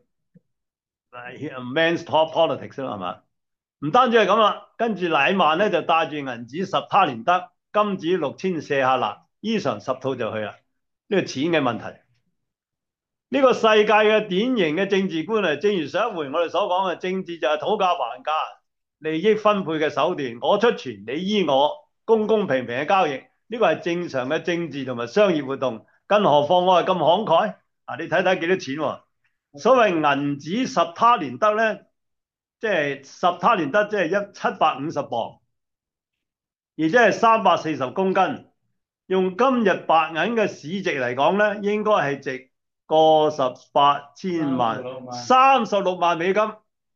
men's talk politics 咯，係嘛？唔單止係咁啦，跟住乃縵咧就帶住銀子10他連得，金子6000舍客勒，衣裳10套就去啦。呢個錢嘅問題。呢個世界嘅典型嘅政治觀啊，正如上一回我哋所講嘅，政治就係討價還價、利益分配嘅手段。我出錢，你依我，公公平平嘅交易，呢個係正常嘅政治同埋商業活動。更何況我係咁慷慨啊！你睇睇幾多錢喎？所謂銀子10他連得咧，即係10他連得，即係750磅，而且係340公斤。用今日白銀嘅市值嚟講咧，應該係值過18千萬，36萬美金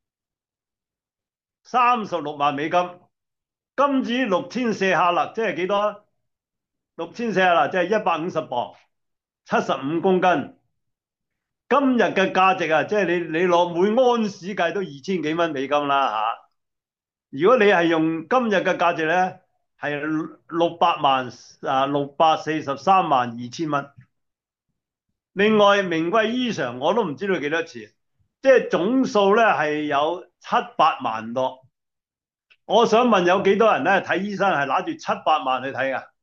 ，36萬美金。金子6000舍客勒，即係幾多？6000舍客勒即係150磅，75公斤。今日嘅價值啊，即係你攞每安士計都2000幾蚊美金啦嚇。如果你係用今日嘅價值咧，係600萬6432000蚊。另外名貴衣裳我都唔知道幾多錢，即係總數咧係有700萬多。我想問有幾多人咧睇醫生係拿住700萬去睇㗎？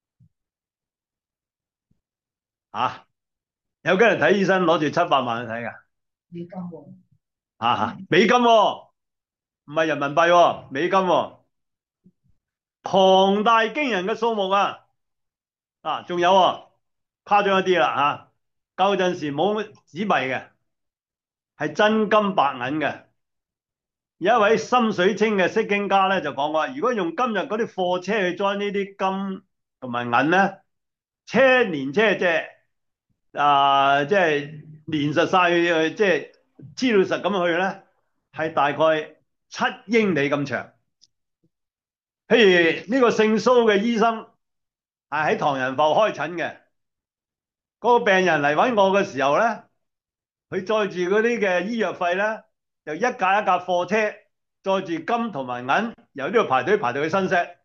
有幾人睇醫生攞住700萬去睇㗎？ 美金喎。 美金喎，唔係人民幣喎，美金喎，龐大驚人嘅數目啊！仲有誇張一啲啦舊陣時冇紙幣嘅，係真金白銀嘅。有一位心水清嘅釋經家咧就講話，如果用今日嗰啲貨車去裝呢啲金同埋銀咧，車連車即係連實晒去，即係黐到實咁去咧，係大概7英里咁長。譬如呢個姓蘇嘅醫生係喺唐人埠開診嘅，嗰個病人嚟揾我嘅時候咧，佢載住嗰啲嘅醫藥費咧，就一架一架貨車載住金同埋銀，由呢度排隊排到去新石。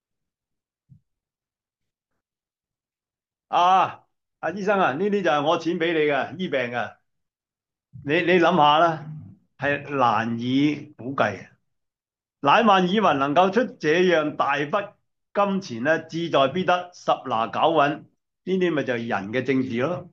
醫生啊，呢啲就係我錢俾你嘅醫病嘅，你諗下啦，係難以估計。乃縵以為能夠出這樣大筆金錢咧，志在必得，十拿九穩，呢啲咪就係人嘅政治咯，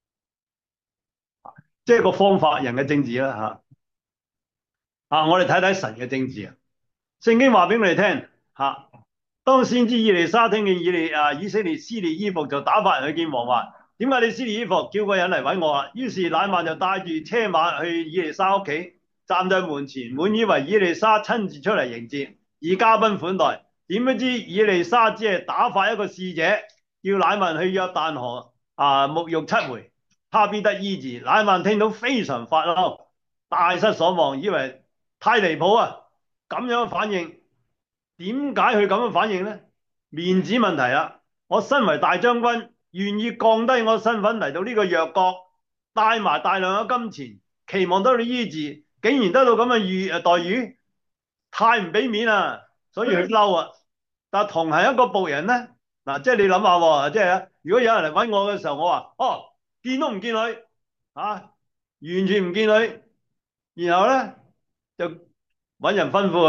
即係個方法人嘅政治啦我哋睇睇神嘅政治啊。聖經話俾我哋聽當先知以利沙聽見以色列撕裂衣服，就打發人去見王話：點解你撕裂衣服？叫個人嚟揾我啊！於是乃縵就帶住車馬去以利沙屋企，站在門前，滿以為以利沙親自出嚟迎接，以嘉賓款待。點不知以利沙只係打發一個使者，叫乃縵去約旦河沐浴7回，他必得醫治。乃縵聽到非常發嬲，大失所望，以為太離譜啊！咁樣反應，點解佢咁樣反應呢？面子問題啦！我身為大將軍，願意降低我身份嚟到呢個弱國，帶埋大量嘅金錢，期望得到醫治，竟然得到咁嘅待遇，太唔俾面啦！所以佢嬲啊！但同係一個僕人呢，即係你諗下喎，即係如果有人嚟揾我嘅時候，我話見都唔見佢完全唔見佢，然後呢，就揾人吩咐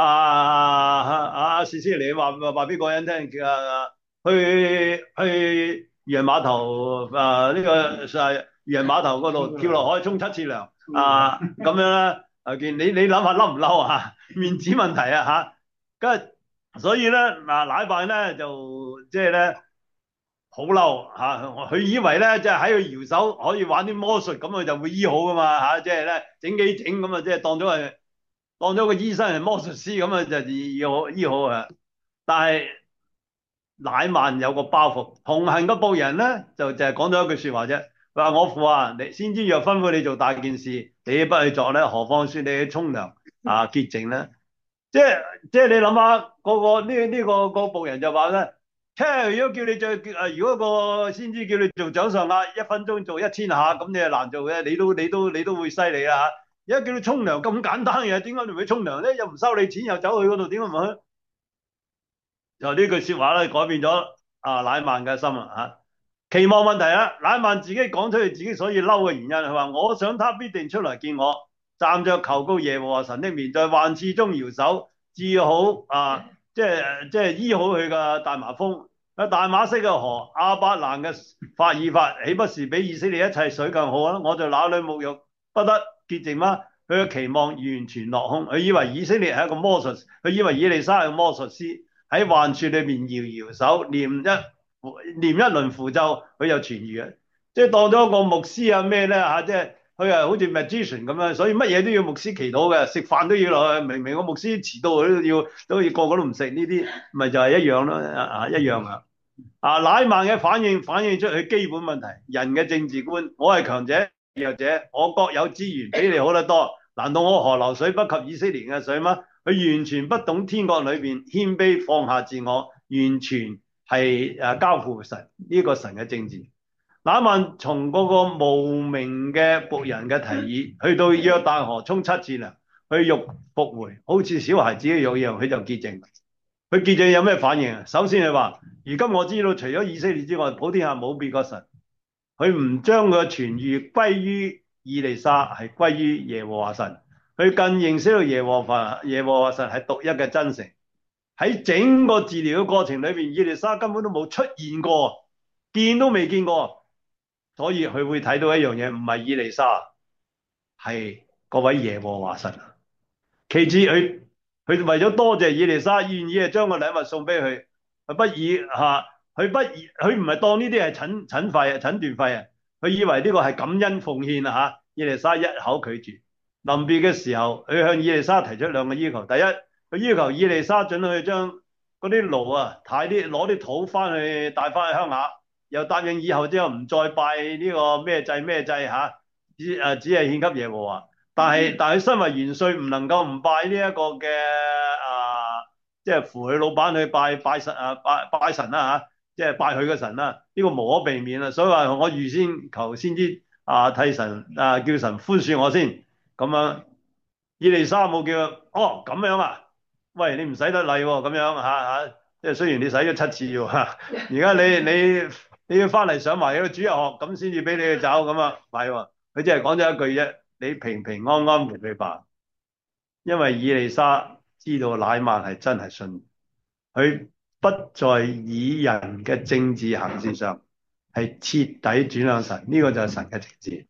佢史嚟話俾個人聽，去漁人碼頭呢個漁人碼頭嗰度跳落海沖7次涼咁樣咧，見你諗下嬲唔嬲面子問題所以咧乃縵咧就即係咧好嬲佢以為咧即係喺佢搖手可以玩啲魔術，咁佢就會醫好噶嘛即係咧整幾整咁即係當咗個醫生係魔術師咁就醫好但係乃縵有個包袱，同行嘅僕人咧就係講咗一句說話啫，佢話：我父你先知若吩咐你做大件事，你不去做咧，何況說你去沖涼潔淨咧？即係你諗下個僕人就話咧，如果叫你如果個先知叫你做掌上壓，1分鐘做1000下，咁你係難做嘅，你都會犀利啦而家叫你沖涼咁簡單嘅嘢，點解你唔去沖涼咧？又唔收你錢，又走去嗰度，點解唔去？就呢句説話咧，改變咗乃曼嘅心啦嚇。期望問題啦，乃曼自己講出佢自己所以嬲嘅原因，佢話：我想他必定出來見我，站着求告耶和華神的面，在患刺中搖手，治好即係醫好佢嘅大麻風。大馬色嘅河亞伯蘭嘅法爾法，豈不是比以色列一切水更好啊？我在那裏沐浴，不得潔淨嗎？佢嘅期望完全落空，佢以為以色列係一個魔術，佢以為以利沙係個魔術師，喺患處裏邊搖搖手，念一輪符咒，佢就痊愈嘅，即係當咗一個牧師啊咩咧嚇，即係佢係好似 magician 咁樣，所以乜嘢都要牧師祈禱嘅，食飯都要落去。明明個牧師遲到，佢都要個個都唔食呢啲，咪就係一樣咯一樣啊！乃曼嘅反應出佢基本問題，人嘅政治觀，我係強者弱者，我國有資源比你好得多，難道我河流水不及以色列嘅水嗎？佢完全不懂天國裏邊謙卑放下自我，完全係交付神呢個神嘅政治。乃曼從嗰個無名嘅僕人嘅提議，去到約旦河沖7次涼，佢欲復回，好似小孩子嘅肉一樣，佢就潔淨。佢潔淨有咩反應啊？首先佢話：如今我知道除咗以色列之外，普天下冇別個神。佢唔將佢嘅痊癒歸於以利沙，係歸於耶和華神。佢更認識到耶和華神係獨一嘅真誠。喺整個治療嘅過程裏邊，以利沙根本都冇出現過，見都未見過。所以佢會睇到一樣嘢，唔係以利沙，係嗰位耶和華神。其次，佢為咗多謝以利沙，願意將個禮物送俾佢，佢唔係當呢啲係診斷費啊，佢以為呢個係感恩奉獻啊嚇。以利沙一口拒絕。臨別嘅時候，佢向以利沙提出2個要求。第一，佢要求以利沙准佢將嗰啲驢攞啲土帶翻去鄉下，又答應以後之後唔再拜呢個咩祭嚇，只係獻給耶和華。但係佢身為元帥，唔能夠唔拜呢一個嘅即係扶佢老闆去拜神啦嚇，即係拜佢嘅神啦。呢個無可避免啦，所以話我預先求先知替神叫神寬恕我先咁樣。以利沙冇叫哦咁樣啊？喂，你唔使得禮喎咁樣嚇，即係雖然你洗咗7次喎嚇，而家你要翻嚟上埋嗰個主日學咁先至俾你去走咁啊？唔係喎，佢只係講咗一句啫。你平平安安回去吧，因為以利沙知道乃曼係真係信，佢不在以人嘅政治行事上，係徹底轉向神，呢個就係神嘅政治。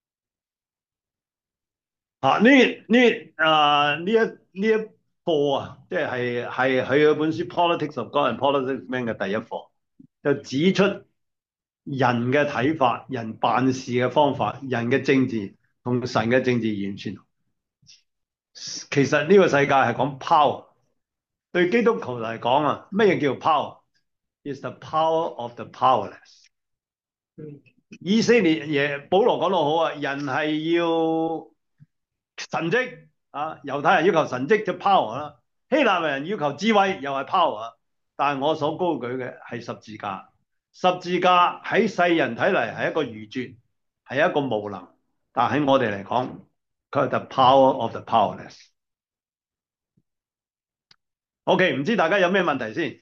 呢一課啊，即係佢嗰本書《Politics of God and Politics of Man》嘅第一課，就指出人嘅睇法、人辦事嘅方法、人嘅政治。同神嘅政治完全，其實呢個世界係講 power。對基督徒嚟講啊，咩叫 power？Is the power of the powerless。以色列保羅講到好啊，人係要神蹟啊，猶太人要求神蹟就 power 啦，希臘人要求智慧又係 power。但係我所高舉嘅係十字架，十字架喺世人睇嚟係一個愚拙，係一個無能。但喺我哋嚟講，佢係 the power of the powerless。OK， 唔知大家有咩問題先？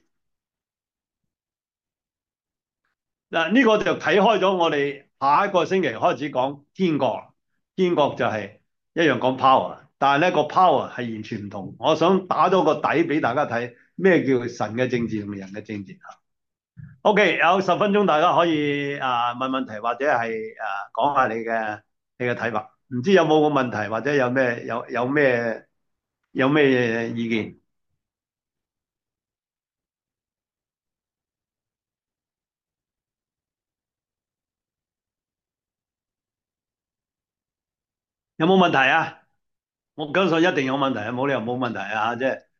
呢個就睇開咗，我哋下一個星期開始講天國。天國就係一樣講 power， 但係呢個 power 係完全唔同。我想打咗個底俾大家睇，咩叫神嘅政治同人嘅政治。OK， 有10分鐘，大家可以問問題或者係講下你嘅睇法。唔知有冇個問題或者有咩意見？有冇問題啊？我相信一定有問題啊，冇理由冇問題啊！即係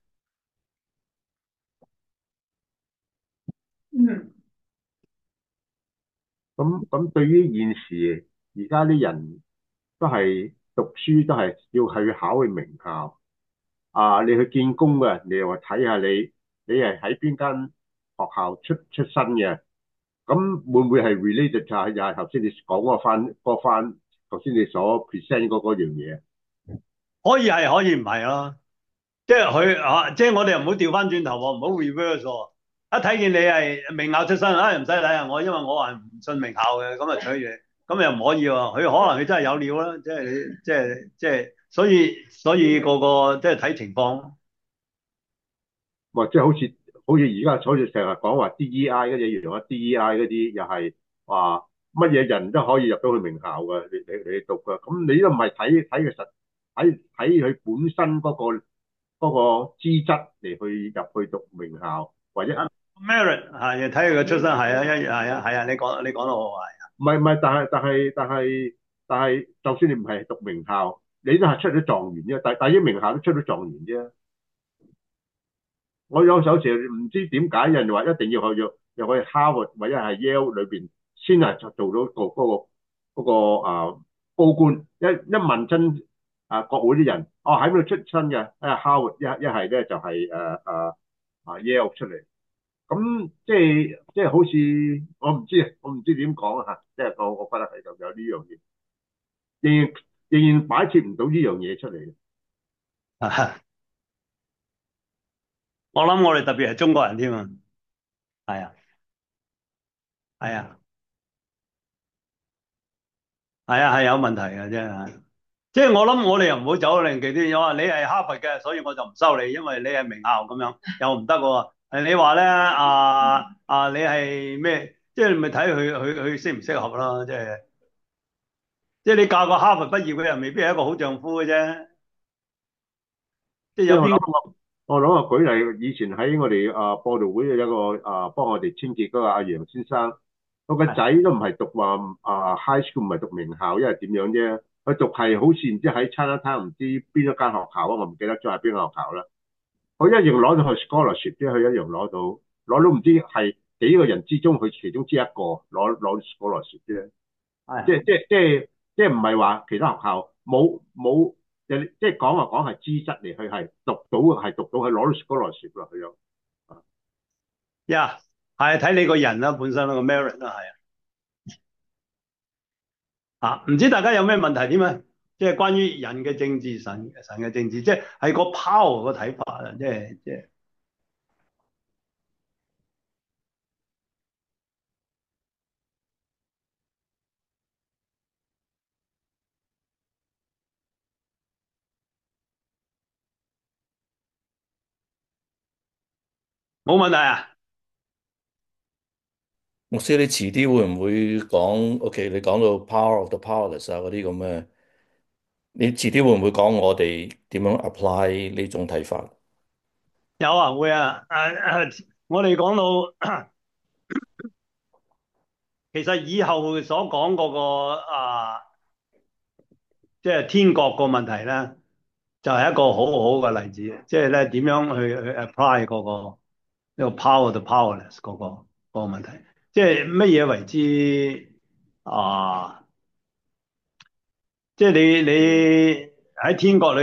咁對於現時而家啲人都係讀書都係要去考去名校你去見工嘅，你又話睇下你係喺邊間學校出身嘅，咁會唔會係 related 就係又係頭先你講嗰番頭先你所 present 嗰樣嘢？ 可以係，可以唔係咯。即係佢即係我哋又唔好調翻轉頭喎，唔好 reverse 喎。一睇見你係名校出身，唔使睇啊！因為我係唔信名校嘅，咁啊取住，咁又唔可以喎。佢可能佢真係有料啦，即係，所以個即係睇情況。 或者好似而家好似成日講話 DEI 嗰啲，原來 DEI 嗰啲又係話乜嘢人都可以入到去名校嘅，你讀嘅，咁你都唔係睇佢本身嗰個資質嚟去入去讀名校，或者 merit 係睇佢嘅出身係啊，係啊，你講得好係。 唔係，但係，就算你唔係讀名校，你都係出咗狀元啫，但係啲名校都出咗狀元啫。我有時唔知點解人哋話一定要去 Harvard 或者係 Yale 裏邊先係做到嗰個高官。一問真國會啲人，喺邊度出身嘅？Harvard 一係咧就係Yale 出嚟。咁即係好似我唔知點講啊，即係我覺得係就有呢樣嘢，仍然擺設唔到呢樣嘢出嚟。 我諗我哋特別係中國人添啊，係啊，係啊，係啊，係有問題嘅啫。即係我諗我哋又唔好走另極啲，我話你係哈佛嘅，所以我就唔收你，因為你係名校咁樣，又唔得喎。你話咧你係咩？即係你咪睇佢適唔適合啦。即係你嫁個哈佛畢業嘅人，未必係一個好丈夫嘅啫。即係即係我有邊諗我諗舉例，以前喺我哋播道會有一個幫我哋清潔嗰個阿楊先生，佢個仔都唔係讀話high school，唔係讀名校，因為點樣啫？佢讀係好似唔知喺 Chinatown 唔知邊一間學校啊，我唔記得咗係邊個學校啦。佢一樣攞到去 scholarship 啫，佢一樣攞到唔知係幾個人之中，佢其中之一個攞 scholarship 啫。即係即係即係即係唔係話其他學校冇人，即係講話講係資質嚟，佢係讀到佢攞到 scholarship 啦，佢有呀，係睇你個人啦，本身個 merit 啦，係啊。唔知大家有咩問題添啊？即係關於人嘅政治，神嘅政治，即係個 power 個睇法啊！即係冇問題啊！ 牧師，你遲啲會唔會講？OK，你講到 power of the powerless 啊嗰啲咁嘅，你遲啲會唔會講我哋點樣 apply 呢種睇法？ 有啊，會啊，我哋講到其實以後所講嗰個即係天國個問題咧，就係一個好好嘅例子，即係咧點樣去 apply 嗰個呢個 power to powerless 嗰個問題，即係乜嘢為之啊？即係你喺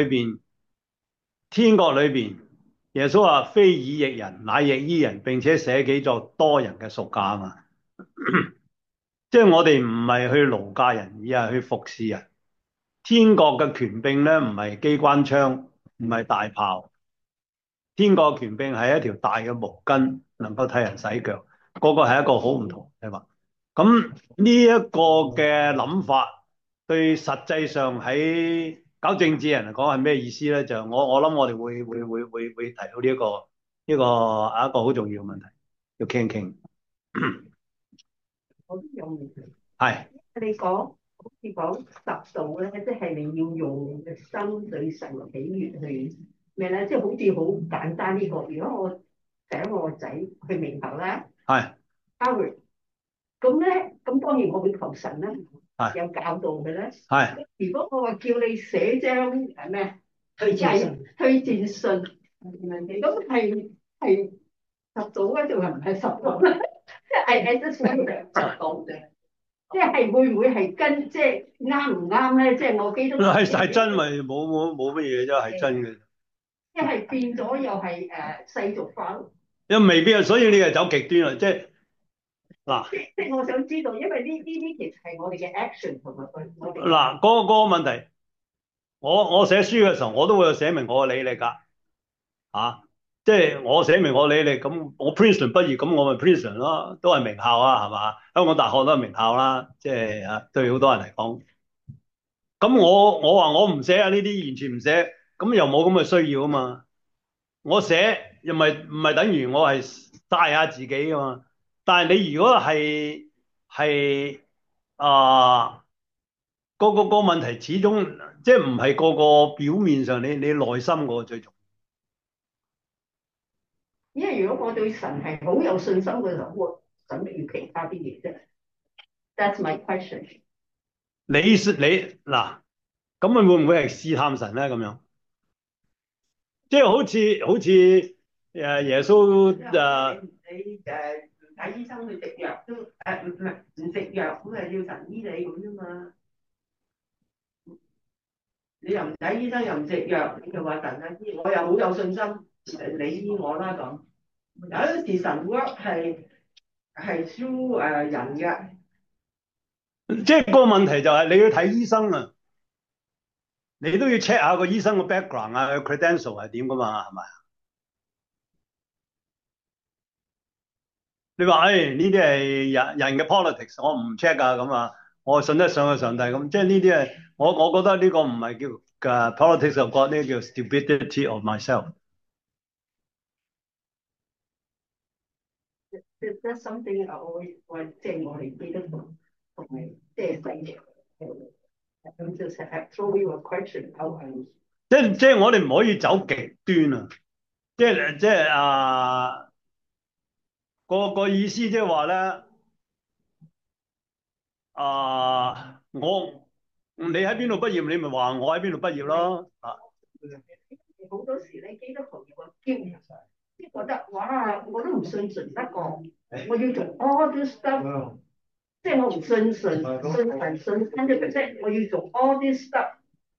天國裏邊，耶穌話非以役人，乃役於人，並且捨己作多人嘅贖價啊嘛。即係我哋唔係去勞駕人，而係去服侍人。天國嘅權柄咧，唔係機關槍，唔係大炮。天國權柄係一條大嘅毛巾，能夠替人洗腳。嗰個係一個好唔同嘅話。咁呢一個嘅諗法，對實際上喺搞政治人嚟講係咩意思咧？就我諗我哋會提到呢一個好重要嘅問題，要傾一傾。 我都有問題。 係你講好似講十度咧，即係你要用你嘅心對神喜悅去咩咧？即係好似好簡單呢個。如果我請我個仔去名校咧， 係 Harvard，咁咧，咁當然我會求神啦， 係有教導嘅咧。 係如果我話叫你寫張咩推薦信， 推薦信，咁係十度咧，定係唔係十度咧？即係都算十度嘅。即係會唔會係跟即係啱唔啱咧？即係我基督係真咪冇乜嘢啫，係真嘅。 即係變咗又係世俗化咯。 又未必啊，所以你係走極端啦，即係嗱即我想知道，因為呢啲其實係我哋嘅 action 同埋我哋嗱嗰個問題， 我寫書嘅時候，我都會有寫明我嘅履歷㗎。啊，即係我寫明我履歷，咁我 Princeton 畢業，咁我咪 Princeton 咯，都係名校啊，係嘛？香港大學都係名校啦，即係對好多人嚟講。咁我話我唔寫啊，呢啲完全唔寫，咁又冇咁嘅需要啊嘛。我寫又唔係等於我係晒下自己㗎嘛。但係你如果係個問題始終即係唔係個個表面上你內心嗰個最重因為如果我對神係好有信心嘅時候，我使乜要其他啲嘢啫？That's my question。 要。你嗱咁佢會唔會係試探神咧？咁樣即係好似耶穌你唔睇醫生去食藥都唔食藥咁要神醫你咁啫嘛？你又唔睇醫生又唔食藥，你就話神啊醫我又好有信心，你醫我啦咁。有陣時神 work 係 through 人嘅。 即係個問題就係你要睇醫生啊，你都要 check 下個醫生個 background 啊，個 credential 係點噶嘛，係咪？你話誒呢啲係人嘅 politics，我唔 check 啊咁啊，我信得上個上帝咁，即係呢啲係我覺得呢個唔係叫politics of God，呢個叫 stupidity of myself。 That's something 我即係我哋基督徒同埋即係細嘅，咁就成日 throw you a question out and 即係我哋唔可以走極端啊！即係個意思即係話咧你喺邊度畢業，你咪話我喺邊度畢業咯啊！ 好多時咧基督徒有個驕傲，即係覺得哇我都唔信神得過，我要做 all this stuff，即係我唔信神信 100%，我要做 all this stuff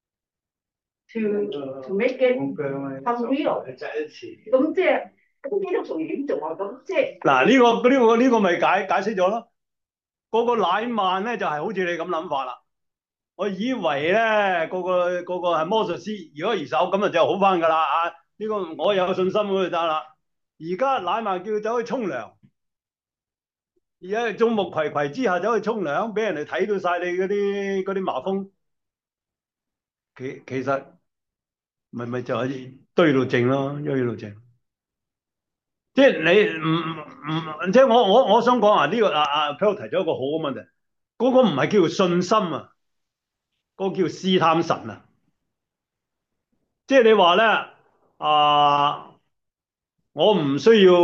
to make it come real。咁即係基督徒點做啊？咁即係嗱呢個咪解釋咗咯。個乃縵咧就係好似你咁諗法啦。我以為咧個係魔術師，如果移手咁就好翻噶啦啊！呢個我有信心咁就得啦。而家乃縵叫佢走去沖涼，而家眾目睽睽之下走去沖涼，俾人哋睇到晒你嗰啲麻風，其實咪就係堆到正咯，堆到正。即係你即係我想講呢個Phil 提咗一個好嘅問題，嗰個唔係叫做信心啊，嗰個叫試探神啊。即係你話咧我唔需要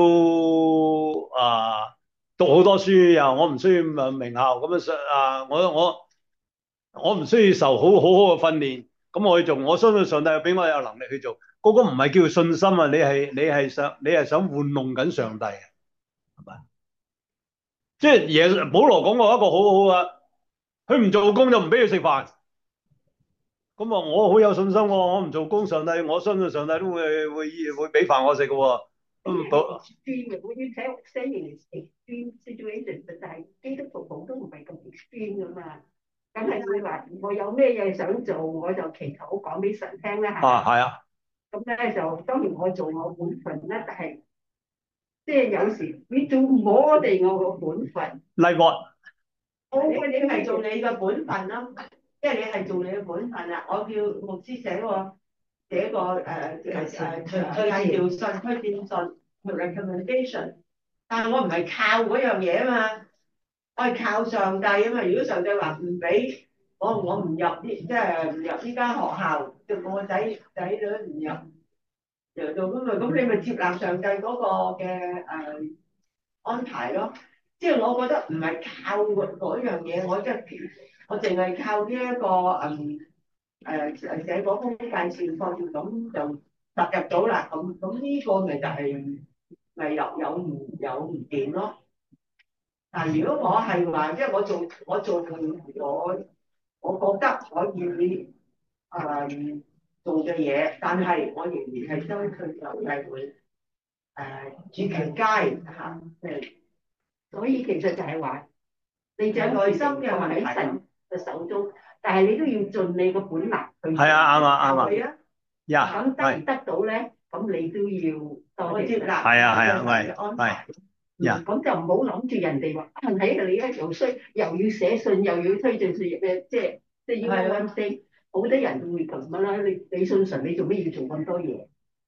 讀好多書，又我唔需要名校咁樣我唔需要受好嘅訓練，咁我去做，我相信上帝俾我有能力去做。嗰個唔係叫信心啊，你係想玩弄緊上帝，係咪？即係保羅講過一個好好啊，佢唔做工就唔俾佢食飯。咁我好有信心喎，我唔做工，上帝我相信上帝都會俾飯我食嘅喎。 extreme 嘅，我要睇 extreme extreme situation，但係基督徒好都唔係咁 extreme 噶嘛，梗係會話我有咩嘢想做，我就祈禱講俾神聽啦嚇。 係啊。 咁咧就當然我做我本分啦，但係即係有時你做我個本分。 Like what？ 你係做你嘅本分啦，即係你係做你嘅本分啦。我叫牧師寫個介紹信、推薦信 recommendation， 但係我唔係靠嗰樣嘢啊嘛，我係靠上帝啊嘛。如果上帝話唔俾我唔入即係唔入呢間學校，就我仔女唔入做咁你咪接納上帝嗰個嘅安排咯。即係我覺得唔係靠嗰樣嘢，我淨係靠呢一個寫嗰封介紹信，咁就踏入到啦。咁呢個咪就係咪有唔掂咯？但如果我係話，即係我做我覺得可以做嘅嘢，但係我仍然係相信上帝會主權街即係。所以其實就係話，你隻內心嘅喺神嘅手中，但係你都要盡你個本能去係啊，啱啊，啱啊， 係啊， 呀， 咁得唔得到咧？咁你都要多接納， 係啊，係啊， 嘅安排。咁就唔好諗住人哋話啊，睇下你咧又衰，又要寫信，又要推進事業嘅，即係要安升。好多人都會咁啦，你信神，你做咩要做咁多嘢？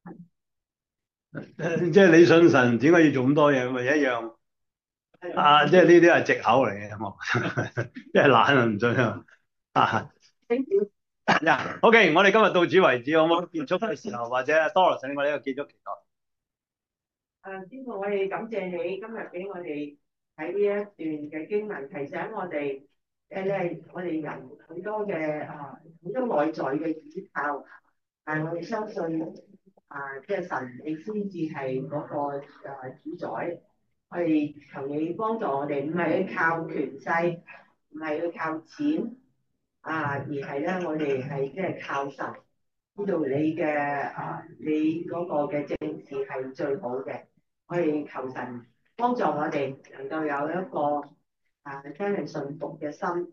即係你信神，點解要做咁多嘢？咪一樣啊！即係呢啲係藉口嚟嘅，我即係懶啊，唔信啊。啊呀，OK，我哋今日到此為止，好唔好？結束嘅時候，或者 Doris 我呢個結束祈禱。 天父，我哋感謝你今日俾我哋喺呢一段嘅經文，提醒我哋咧，我哋人好多嘅好多內在嘅依靠，但係我哋相信即係神你先至係嗰個主宰。我哋求你幫助我哋，唔係去靠權勢，唔係去靠錢而係咧我哋係即係靠神，知道你嘅你嗰個嘅政治係最好嘅。我哋求神幫助我哋能夠有一個真係信服嘅心，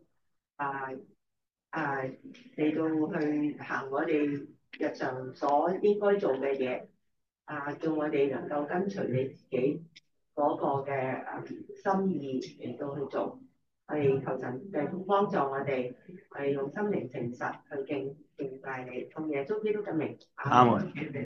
嚟到去行我哋日常所應該做嘅嘢，叫我哋能夠跟隨你自己嗰個嘅心意嚟到去做。我哋求神繼續幫助我哋，我哋用心靈誠實去敬拜你，奉耶穌基督嘅名。 阿門。